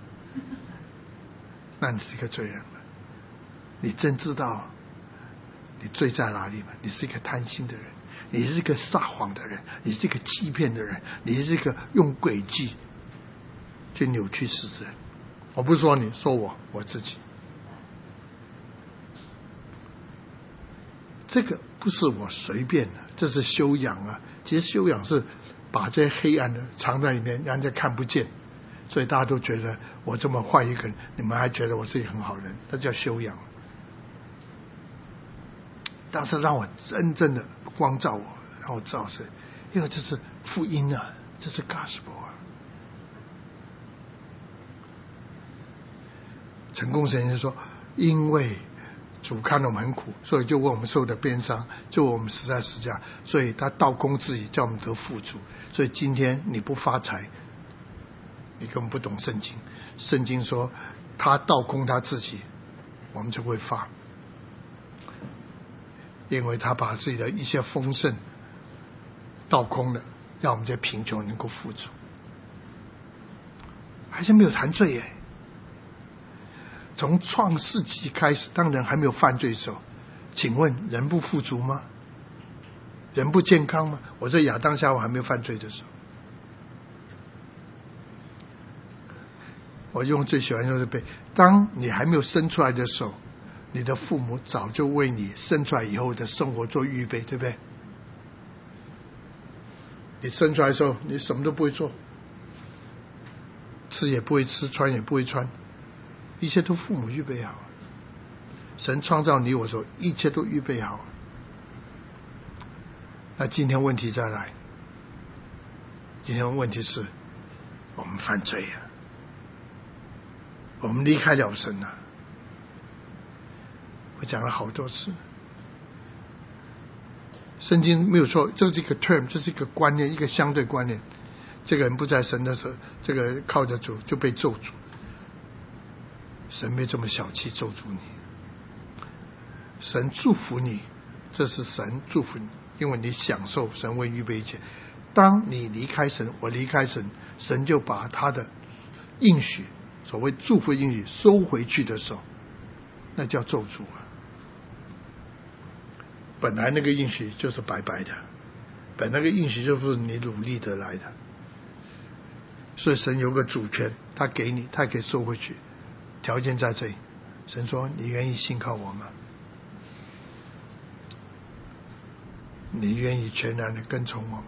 那你是一个罪人吗？你真知道你罪在哪里吗？你是一个贪心的人，你是一个撒谎的人，你是一个欺骗的人，你是一个用诡计去扭曲事实的人。我不是说你，说我我自己。这个不是我随便的，这是修养啊。其实修养是把这些黑暗的藏在里面，让人家看不见，所以大家都觉得我这么坏一个人，你们还觉得我是一个很好人，那叫修养。但是让我真正的光照我，让我知道是，因为这是福音啊，这是 gospel 啊。成功神就说，因为主看了我们很苦，所以就为我们受的鞭伤，就为我们死在十字架，所以他倒空自己，叫我们得富足。所以今天你不发财，你根本不懂圣经。圣经说他倒空他自己，我们就会发，因为他把自己的一些丰盛倒空了，让我们这贫穷能够富足。还是没有谈罪耶。从创世纪开始，当人还没有犯罪的时候，请问人不富足吗？人不健康吗？我在亚当夏娃还没有犯罪的时候，我用最喜欢就是背，当你还没有生出来的时候， 你的父母早就为你生出来以后的生活做预备，对不对？你生出来的时候，你什么都不会做，吃也不会吃，穿也不会穿，一切都父母预备好。神创造你我说，一切都预备好。那今天问题再来，今天问题是我们犯罪了，我们离开了神了。我讲了好多次，圣经没有错，这是一个 term， 这是一个观念，一个相对观念。这个人不在神的时候，这个靠着主就被咒诅。神没这么小气咒诅你，神祝福你，这是神祝福你，因为你享受神为预备一切。当你离开神，我离开神，神就把他的应许，所谓祝福应许收回去的时候，那叫咒诅啊。本来那个应许就是白白的，本来那个应许就是你努力得来的，所以神有个主权，他给你，他可以收回去，条件在这里。神说：“你愿意信靠我吗？你愿意全然的跟从我吗？”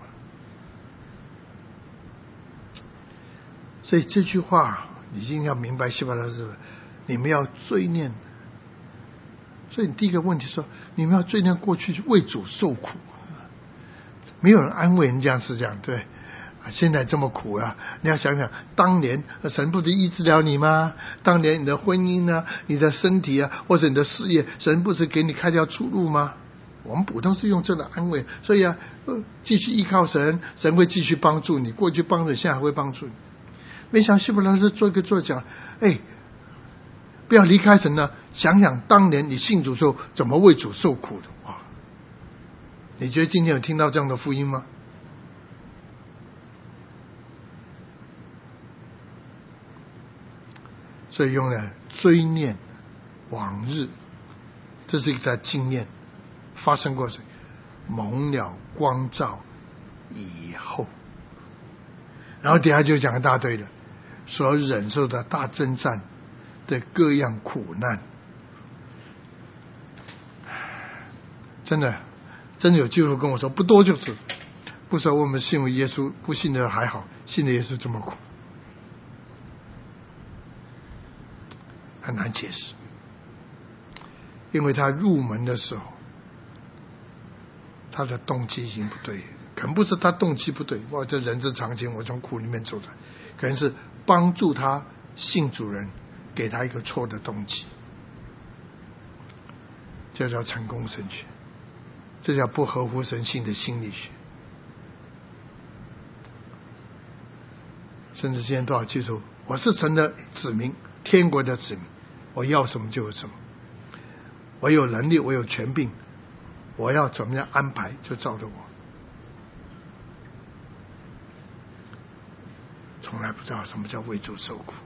所以这句话你一定要明白，希伯来是你们要追念。所以第一个问题说，你们要追念过去为主受苦，没有人安慰人家是这样，对，现在这么苦啊，你要想想当年神不是医治了你吗？当年你的婚姻啊，你的身体啊，或者你的事业，神不是给你开条出路吗？我们普通是用这样的安慰，所以啊，呃，继续依靠神，神会继续帮助你，过去帮助，现在还会帮助你。没想希伯来书做一个作讲，哎，不要离开神呢，想想当年你信主时候怎么为主受苦的。哇，你觉得今天有听到这样的福音吗？所以用了追念往日，这是一个经验，发生过蒙了光照以后，然后底下就讲一大堆的所忍受的大征战的各样苦难。真的真的有基督徒跟我说，不多就是，不说我们信为耶稣，不信的还好，信的耶稣这么苦，很难解释。因为他入门的时候，他的动机已经不对，可能不是他动机不对，哇，这人之常情，我从苦里面走出来，可能是帮助他信主人给他一个错的动机，这叫成功神学，这叫不合乎神性的心理学。甚至今天都要记住，我是神的子民，天国的子民，我要什么就有什么，我有能力，我有权柄，我要怎么样安排就照着我。从来不知道什么叫为主受苦。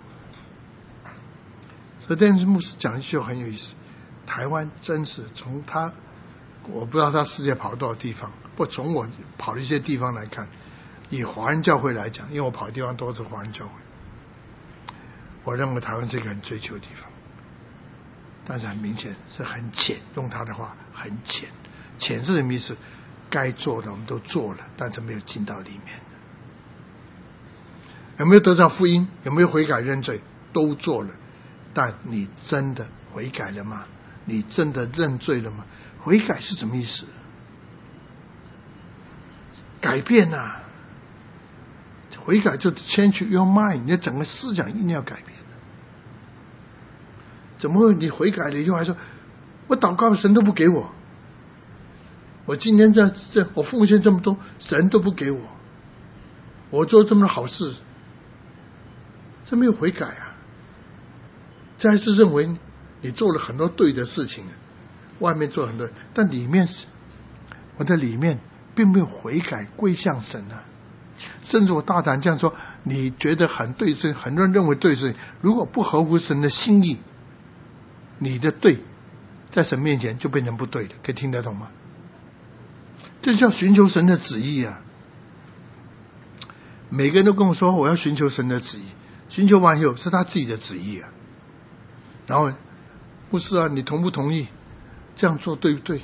所以电视牧师讲一句很有意思，台湾真是从他，我不知道他世界跑多少地方，不从我跑的一些地方来看，以华人教会来讲，因为我跑的地方都是华人教会，我认为台湾是一个很追求的地方，但是很明显是很浅，用他的话很浅，浅是什么意思？该做的我们都做了，但是没有进到里面。有没有得到福音？有没有悔改认罪？都做了，但你真的悔改了吗？你真的认罪了吗？悔改是什么意思？改变啊！悔改就 change your mind， 你的整个思想一定要改变。怎么会你悔改了以后还说，我祷告神都不给我，我今天这这我奉献这么多，神都不给我，我做这么多好事，这没有悔改啊！这还是认为你做了很多对的事情，外面做很多，但里面是我的里面并没有悔改归向神啊！甚至我大胆这样说，你觉得很对事，很多人认为对事，如果不合乎神的心意，你的对在神面前就变成不对的，可以听得懂吗？这叫寻求神的旨意啊！每个人都跟我说我要寻求神的旨意，寻求完以后是他自己的旨意啊，然后牧师啊，你同不同意这样做对不对？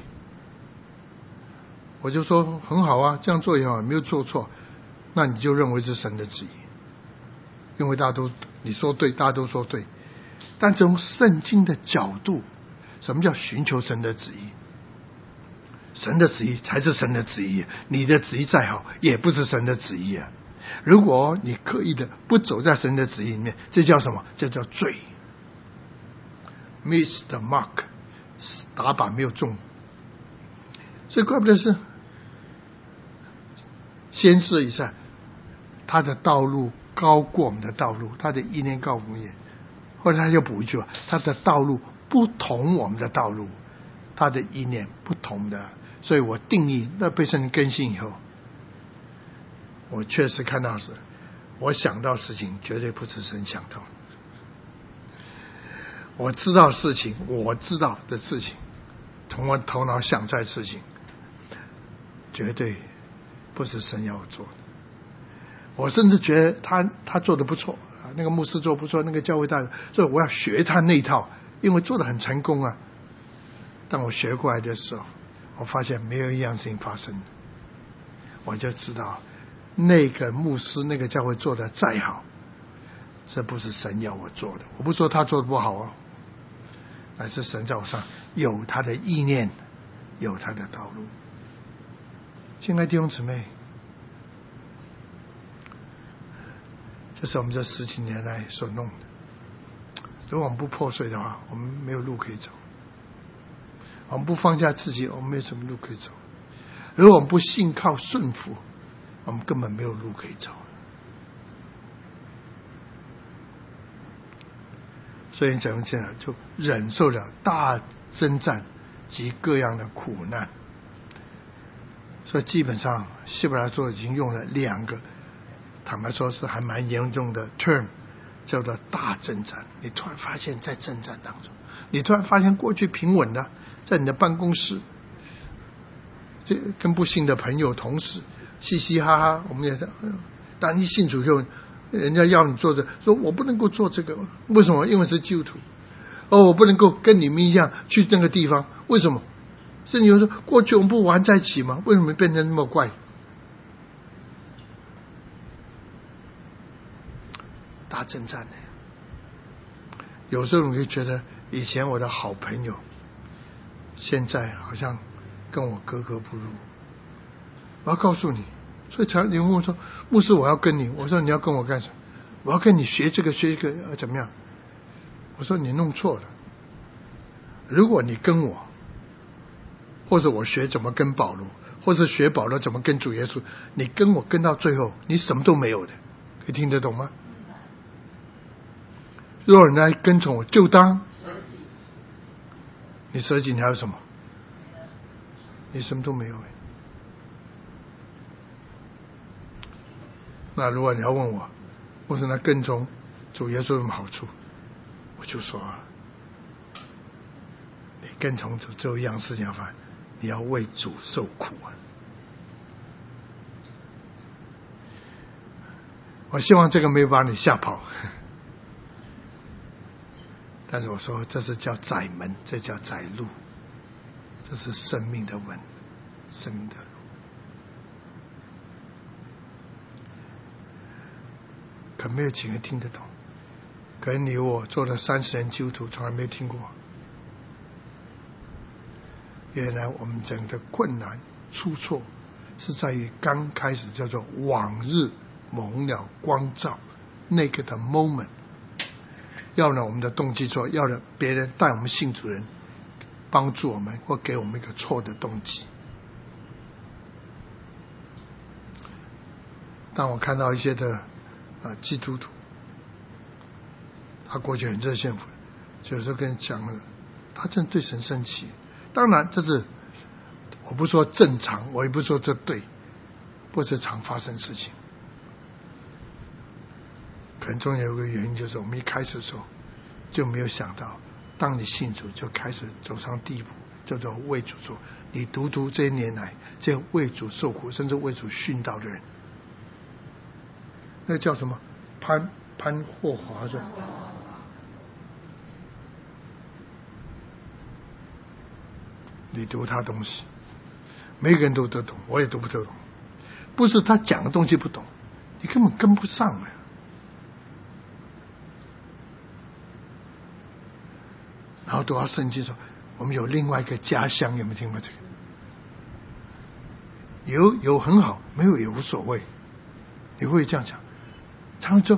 我就说很好啊，这样做也好，没有做错。那你就认为是神的旨意，因为大家都你说对，大家都说对。但从圣经的角度，什么叫寻求神的旨意？神的旨意才是神的旨意，你的旨意再好也不是神的旨意啊。如果你刻意的不走在神的旨意里面，这叫什么？这叫罪， miss the mark， 打靶没有中。所以怪不得是先是以赛，他的道路高过我们的道路，他的意念高过我们。后来他又补一句话，他的道路不同我们的道路，他的意念不同的。所以我定义那被圣灵更新以后，我确实看到是我想到事情绝对不是神想到，我知道事情，我知道的事情，从我头脑想出来的事情绝对不是神要我做的。我甚至觉得他他做的不错，那个牧师做不错，那个教会大人，所以我要学他那一套，因为做的很成功啊。当我学过来的时候，我发现没有一样事情发生，我就知道那个牧师那个教会做的再好，这不是神要我做的。我不说他做的不好哦，乃是神在我上有他的意念，有他的道路。亲爱的弟兄姊妹，这是我们这十几年来所弄的。如果我们不破碎的话，我们没有路可以走。我们不放下自己，我们没有什么路可以走。如果我们不信靠顺服，我们根本没有路可以走。所以怎么讲，就忍受了大征战及各样的苦难。所以基本上希伯来书已经用了两个，坦白说是还蛮严重的 term， 叫做大征战。你突然发现在征战当中，你突然发现过去平稳的，在你的办公室，这跟不幸的朋友同事嘻嘻哈哈，我们也当一信主就人家要你做这，说我不能够做这个，为什么？因为是基督徒。哦，我不能够跟你们一样去那个地方，为什么？甚至有人说，过去我们不玩在一起吗？为什么变成那么怪？大征战呢？有时候你会觉得，以前我的好朋友，现在好像跟我格格不入。我要告诉你，所以常有人问我说，牧师我要跟你，我说你要跟我干什么？我要跟你学这个学这个、呃、怎么样？我说你弄错了。如果你跟我，或者我学怎么跟保罗，或者学保罗怎么跟主耶稣，你跟我跟到最后，你什么都没有的，可以听得懂吗？如果人来跟从我，就当你舍己，你还有什么？你什么都没有。那如果你要问我，为什么跟从主耶稣有什么好处？我就说，你跟从主只有一样事情要办，你要为主受苦啊！我希望这个没有把你吓跑，但是我说这是叫窄门，这叫窄路，这是生命的门，生命的路。可没有几个人听得懂，可能你我做了三十年基督徒，从来没有听过。原来我们整个困难出错是在于刚开始叫做往日蒙了光照那个的 moment， 要让我们的动机错，要让别人带我们信主人帮助我们，或给我们一个错的动机。当我看到一些的啊基督徒，他过去很热心，有时候跟你讲了，他真的对神生气。当然这是我不说正常，我也不说这对，不是常发生事情。可能中间有个原因，就是我们一开始的时候就没有想到，当你信主就开始走上第一步，叫做为主做。你读读这些年来这些为主受苦甚至为主殉道的人，那个叫什么潘潘霍华是你读他东西，每个人都得懂，我也读不得懂。不是他讲的东西不懂，你根本跟不上啊。然后读到圣经说，我们有另外一个家乡，有没有听过这个？有有很好，没有也无所谓。你会这样讲？常常说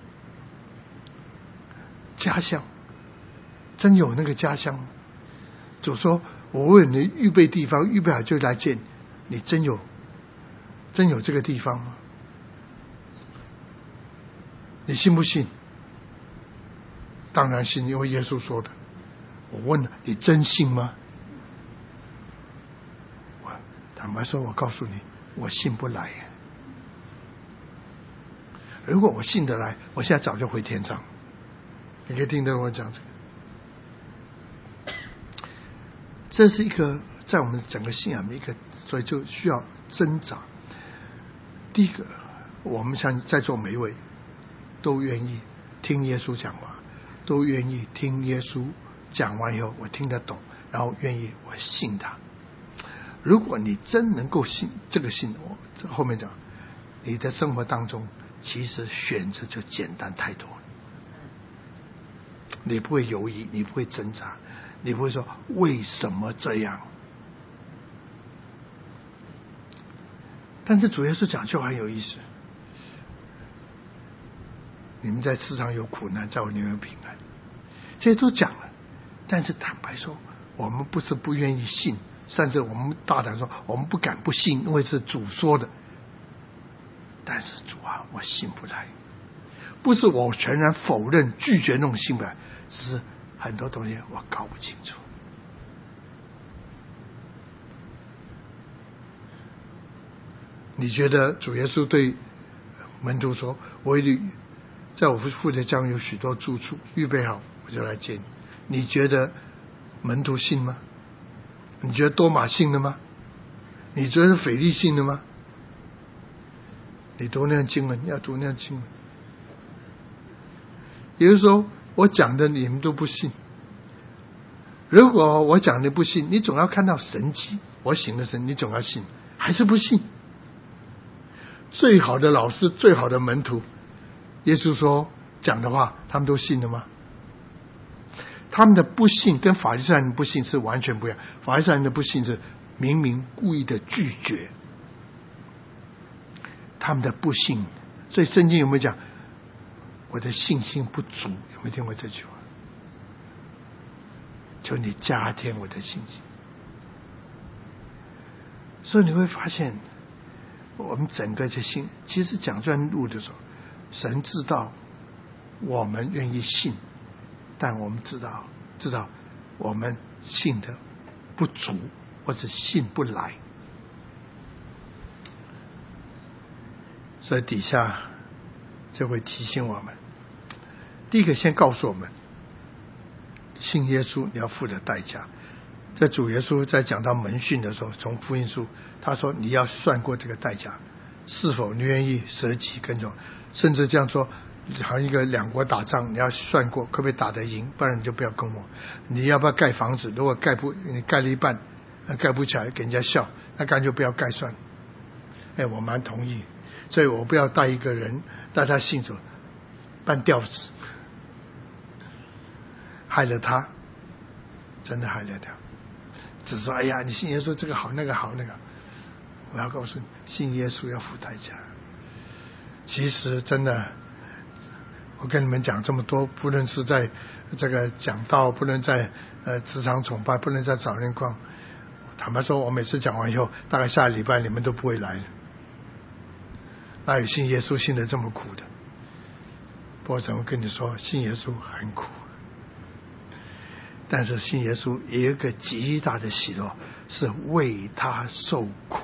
家乡，真有那个家乡吗？主说我为你预备地方，预备好就来见你。真有真有这个地方吗？你信不信？当然信，因为耶稣说的。我问了，你真信吗？我坦白说，我告诉你，我信不来。如果我信得来，我现在早就回天上。你可以听得我讲这个。这是一个在我们整个信仰的一个，所以就需要挣扎。第一个，我们像在座每一位都愿意听耶稣讲话，都愿意听耶稣讲完以后我听得懂，然后愿意我信他。如果你真能够信这个信，我后面讲，你的生活当中其实选择就简单太多了。你不会犹豫，你不会挣扎，你不会说为什么这样。但是主耶稣讲就很有意思，你们在世上有苦难，在我里面有平安，这些都讲了。但是坦白说，我们不是不愿意信，甚至我们大胆说我们不敢不信，因为是主说的。但是主啊，我信不来，不是我全然否认拒绝那种信不来，只是很多东西我搞不清楚。你觉得主耶稣对门徒说，我为你在我父的家有许多住处，预备好我就来见你。你觉得门徒信吗？你觉得多马信了吗？你觉得腓力信了吗？你读那样经文，要读那样经文。也就是说，我讲的你们都不信。如果我讲的不信，你总要看到神迹，我行的神，你总要信，还是不信？最好的老师，最好的门徒，耶稣说讲的话，他们都信了吗？他们的不信跟法利赛人的不信是完全不一样。法利赛人的不信是明明故意的拒绝，他们的不信，所以圣经有没有讲我的信心不足？有没有听过这句话？求你加添我的信心。所以你会发现，我们整个的信，其实讲这段路的时候，神知道我们愿意信，但我们知道知道我们信的不足，或者信不来。所以底下就会提醒我们，第一个先告诉我们，信耶稣你要付的代价。在主耶稣在讲到门训的时候，从福音书他说你要算过这个代价，是否你愿意舍己跟从，甚至这样说，好像一个两国打仗，你要算过可不可以打得赢，不然你就不要跟我。你要不要盖房子，如果盖不你盖了一半盖不起来给人家笑，那干脆不要盖算。哎，我蛮同意，所以我不要带一个人带他信主办吊子，害了他，真的害了他。只是说哎呀你信耶稣这个好那个好那个，我要告诉你，信耶稣要付代价。其实真的，我跟你们讲这么多，不论是在这个讲道，不论在呃职场崇拜，不论在早年光，坦白说我每次讲完以后，大概下礼拜你们都不会来了。哪有信耶稣信得这么苦的？不过怎么跟你说，信耶稣很苦，但是信耶稣也有一个极大的喜乐，是为他受苦。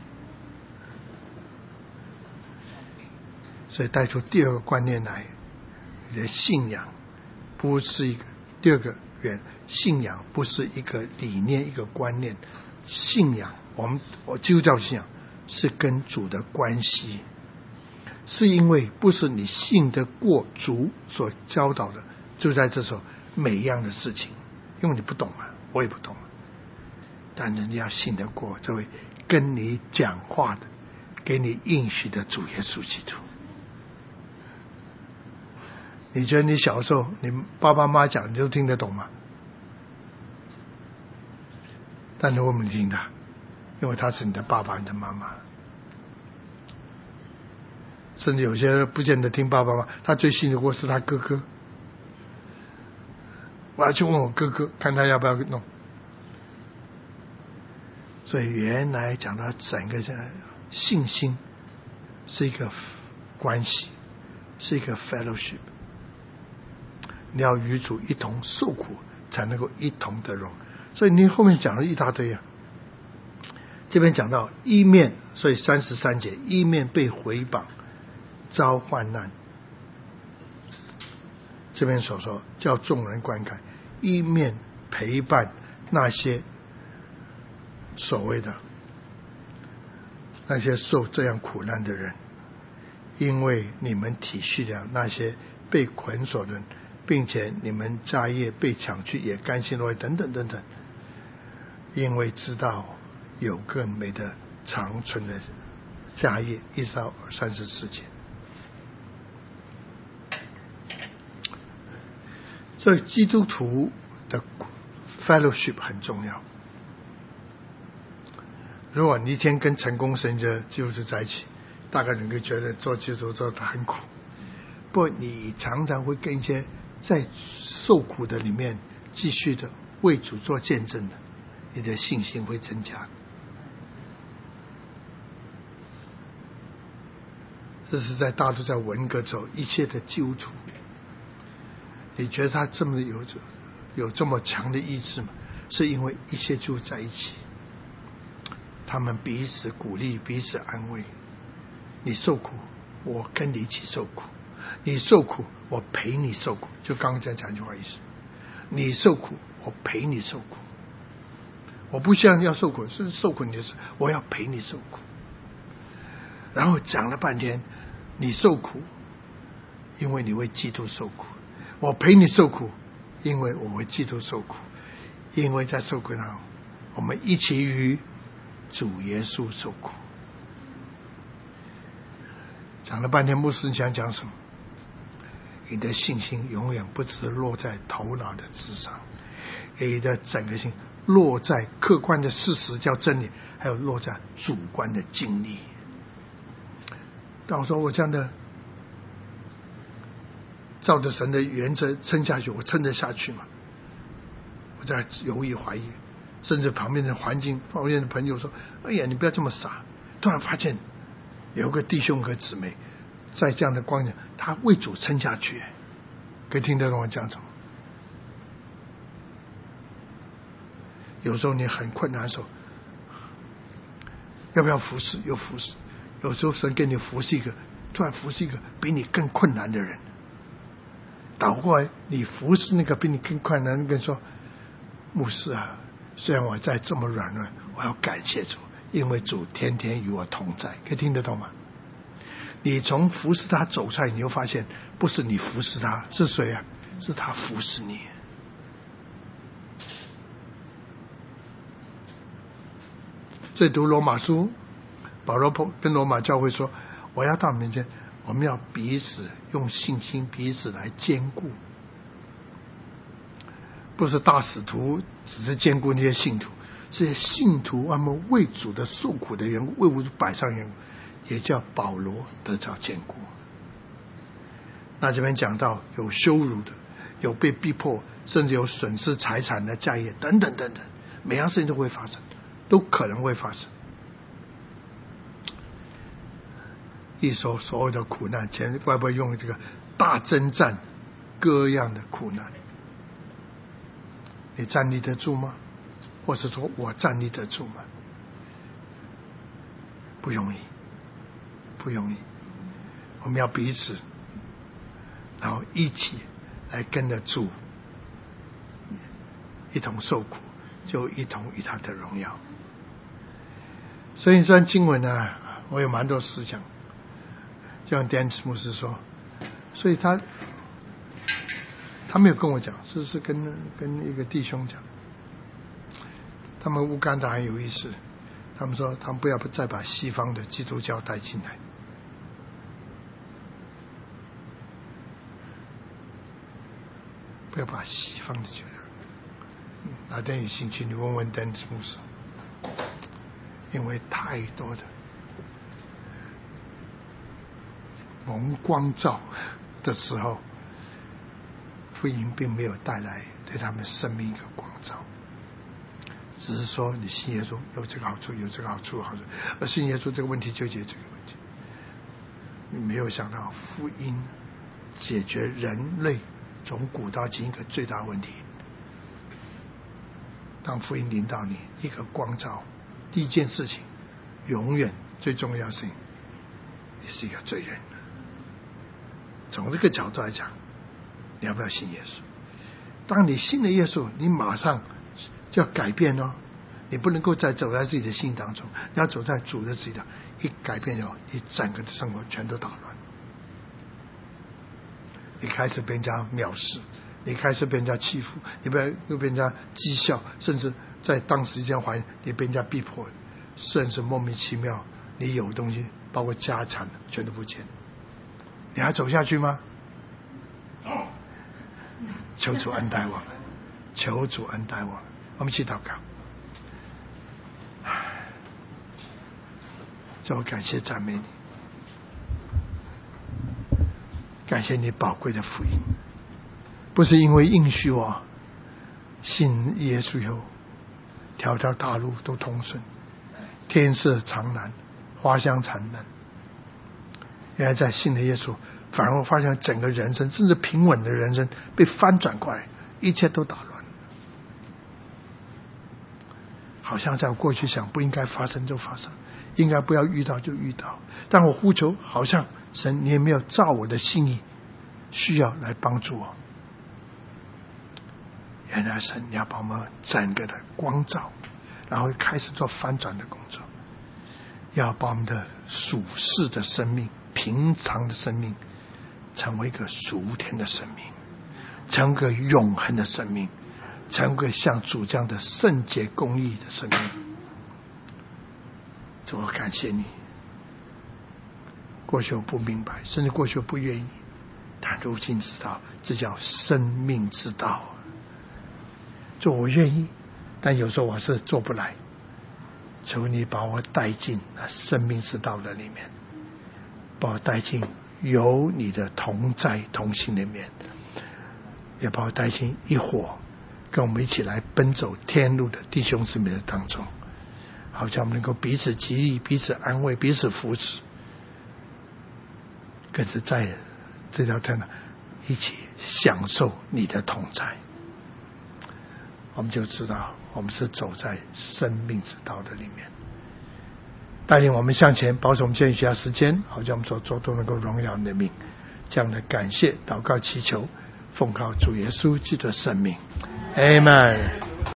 所以带出第二个观念来，你的信仰不是一个第二个原信仰不是一个理念一个观念，信仰我们我基督教信仰是跟主的关系，是因为不是你信得过主所教导的，就在这时候每一样的事情，因为你不懂啊，我也不懂， 但是你要信得过这位跟你讲话的、给你应许的主耶稣基督。你觉得你小时候你爸爸妈妈讲你都听得懂吗？但是我们听他，因为他是你的爸爸你的妈妈。甚至有些人不见得听爸爸妈妈，他最信得过是他哥哥。我要去问我哥哥，看他要不要弄。所以原来讲到整个信心是一个关系，是一个 fellowship。你要与主一同受苦，才能够一同得荣。所以你后面讲了一大堆啊。这边讲到一面，所以三十三节，一面被毁谤，遭患难。这边所说叫众人观看，一面陪伴那些所谓的那些受这样苦难的人，因为你们体恤了那些被捆锁的人，并且你们家业被抢去也甘心乐意等等等等，因为知道有更美的长存的家业。一直到三十四节。所以基督徒的 fellowship 很重要。如果你一天跟成功神的基督徒在一起，大概你会觉得做基督徒做得很苦。不过你常常会跟一些在受苦的里面继续的为主做见证的，你的信心会增加。这是在大陆在文革之后一切的基督徒，你觉得他这么有有这么强的意志吗？是因为一切就在一起，他们彼此鼓励，彼此安慰。你受苦，我跟你一起受苦；你受苦，我陪你受苦。就刚刚在讲一句话意思，你受苦，我陪你受苦。我不需要要受苦，是受苦你的事，我要陪你受苦。然后讲了半天，你受苦，因为你为基督受苦；我陪你受苦，因为我为基督受苦。因为在受苦上，我们一起与主耶稣受苦。讲了半天，牧师想讲什么？你的信心永远不只是落在头脑的之上，你的整个心落在客观的事实叫真理，还有落在主观的经历。但我说我这样的照着神的原则撑下去，我撑得下去吗？我在犹豫怀疑，甚至旁边的环境旁边的朋友说，哎呀你不要这么傻。突然发现有个弟兄和姊妹在这样的光景，他为主撑下去。可以听得懂我讲什么？有时候你很困难的时候，要不要服侍？又服侍。有时候神给你服侍一个，突然服侍一个比你更困难的人，倒过来你服侍那个比你更困难的人，说牧师啊，虽然我在这么软弱，我要感谢主，因为主天天与我同在。可以听得懂吗？你从服侍他走出来，你又发现不是你服侍他，是谁啊？是他服侍你。所以读罗马书，保罗跟罗马教会说，我要到面前，我们要彼此用信心彼此来坚固。不是大使徒只是坚固那些信徒，这些信徒他们为主的受苦的缘故，为主摆上缘故，也叫保罗得着坚固。那这边讲到有羞辱的，有被逼迫，甚至有损失财产的家业等等等等，每样事情都会发生，都可能会发生。一首所有的苦难，前会不会用这个大征战各样的苦难？你站立得住吗？或是说我站立得住吗？不容易，不容易。我们要彼此，然后一起来跟着主，一同受苦，就一同与他的荣耀。所以这段经文呢，我有蛮多思想。就像丹斯牧师说，所以他他没有跟我讲，是是跟跟一个弟兄讲。 他们乌干达很有意思，他们说他们不要再把西方的基督教带进来。不要把西方的教育，哪天有兴趣你问问丹斯牧师，因为太多的蒙光照的时候，福音并没有带来对他们生命一个光照，只是说你信耶稣有这个好处，有这个好处，好处，而信耶稣这个问题就解决这个问题。你没有想到福音解决人类从古到今一个最大问题。当福音临到你，一个光照，第一件事情，永远最重要的事情，你是一个罪人。从这个角度来讲，你要不要信耶稣？当你信了耶稣，你马上就要改变哦，你不能够再走在自己的心当中，你要走在主的自己的，一改变哦，你整个的生活全都打乱。你开始被人家藐视，你开始被人家欺负，你被又被人家讥笑，甚至在当时间环境你被人家逼迫，甚至莫名其妙你有东西包括家产全都不见，你还走下去吗？求主恩待我们，求主恩待我们，我们一起祷告。主，我感谢赞美你，感谢你宝贵的福音，不是因为应许我信耶稣以后条条大路都通顺，天色常蓝，花香常嫩。原来在信了耶稣，反而我发现整个人生甚至平稳的人生被翻转过来，一切都打乱，好像在我过去想不应该发生就发生，应该不要遇到就遇到，但我呼求好像神你也没有照我的心意需要来帮助我。原来神你要把我们整个的光照，然后开始做翻转的工作，要把我们的属世的生命，平常的生命成为一个属天的生命，成为一个永恒的生命，成为像主这样的圣洁公义的生命。主，我感谢你，过去我不明白，甚至过去我不愿意，但如今知道这叫生命之道。主，我愿意，但有时候我是做不来，求你把我带进那生命之道的里面，把我带进有你的同在同行里面，也把我带进一伙跟我们一起来奔走天路的弟兄姊妹的当中，好像我们能够彼此激励，彼此安慰，彼此扶持，更是在这条天呢一起享受你的同在。我们就知道我们是走在生命之道的里面，带领我们向前，保守我们现在许下时间，好像我们所做都能够荣耀你的名。这样的感谢祷告祈求，奉靠主耶稣基督的圣名， Amen。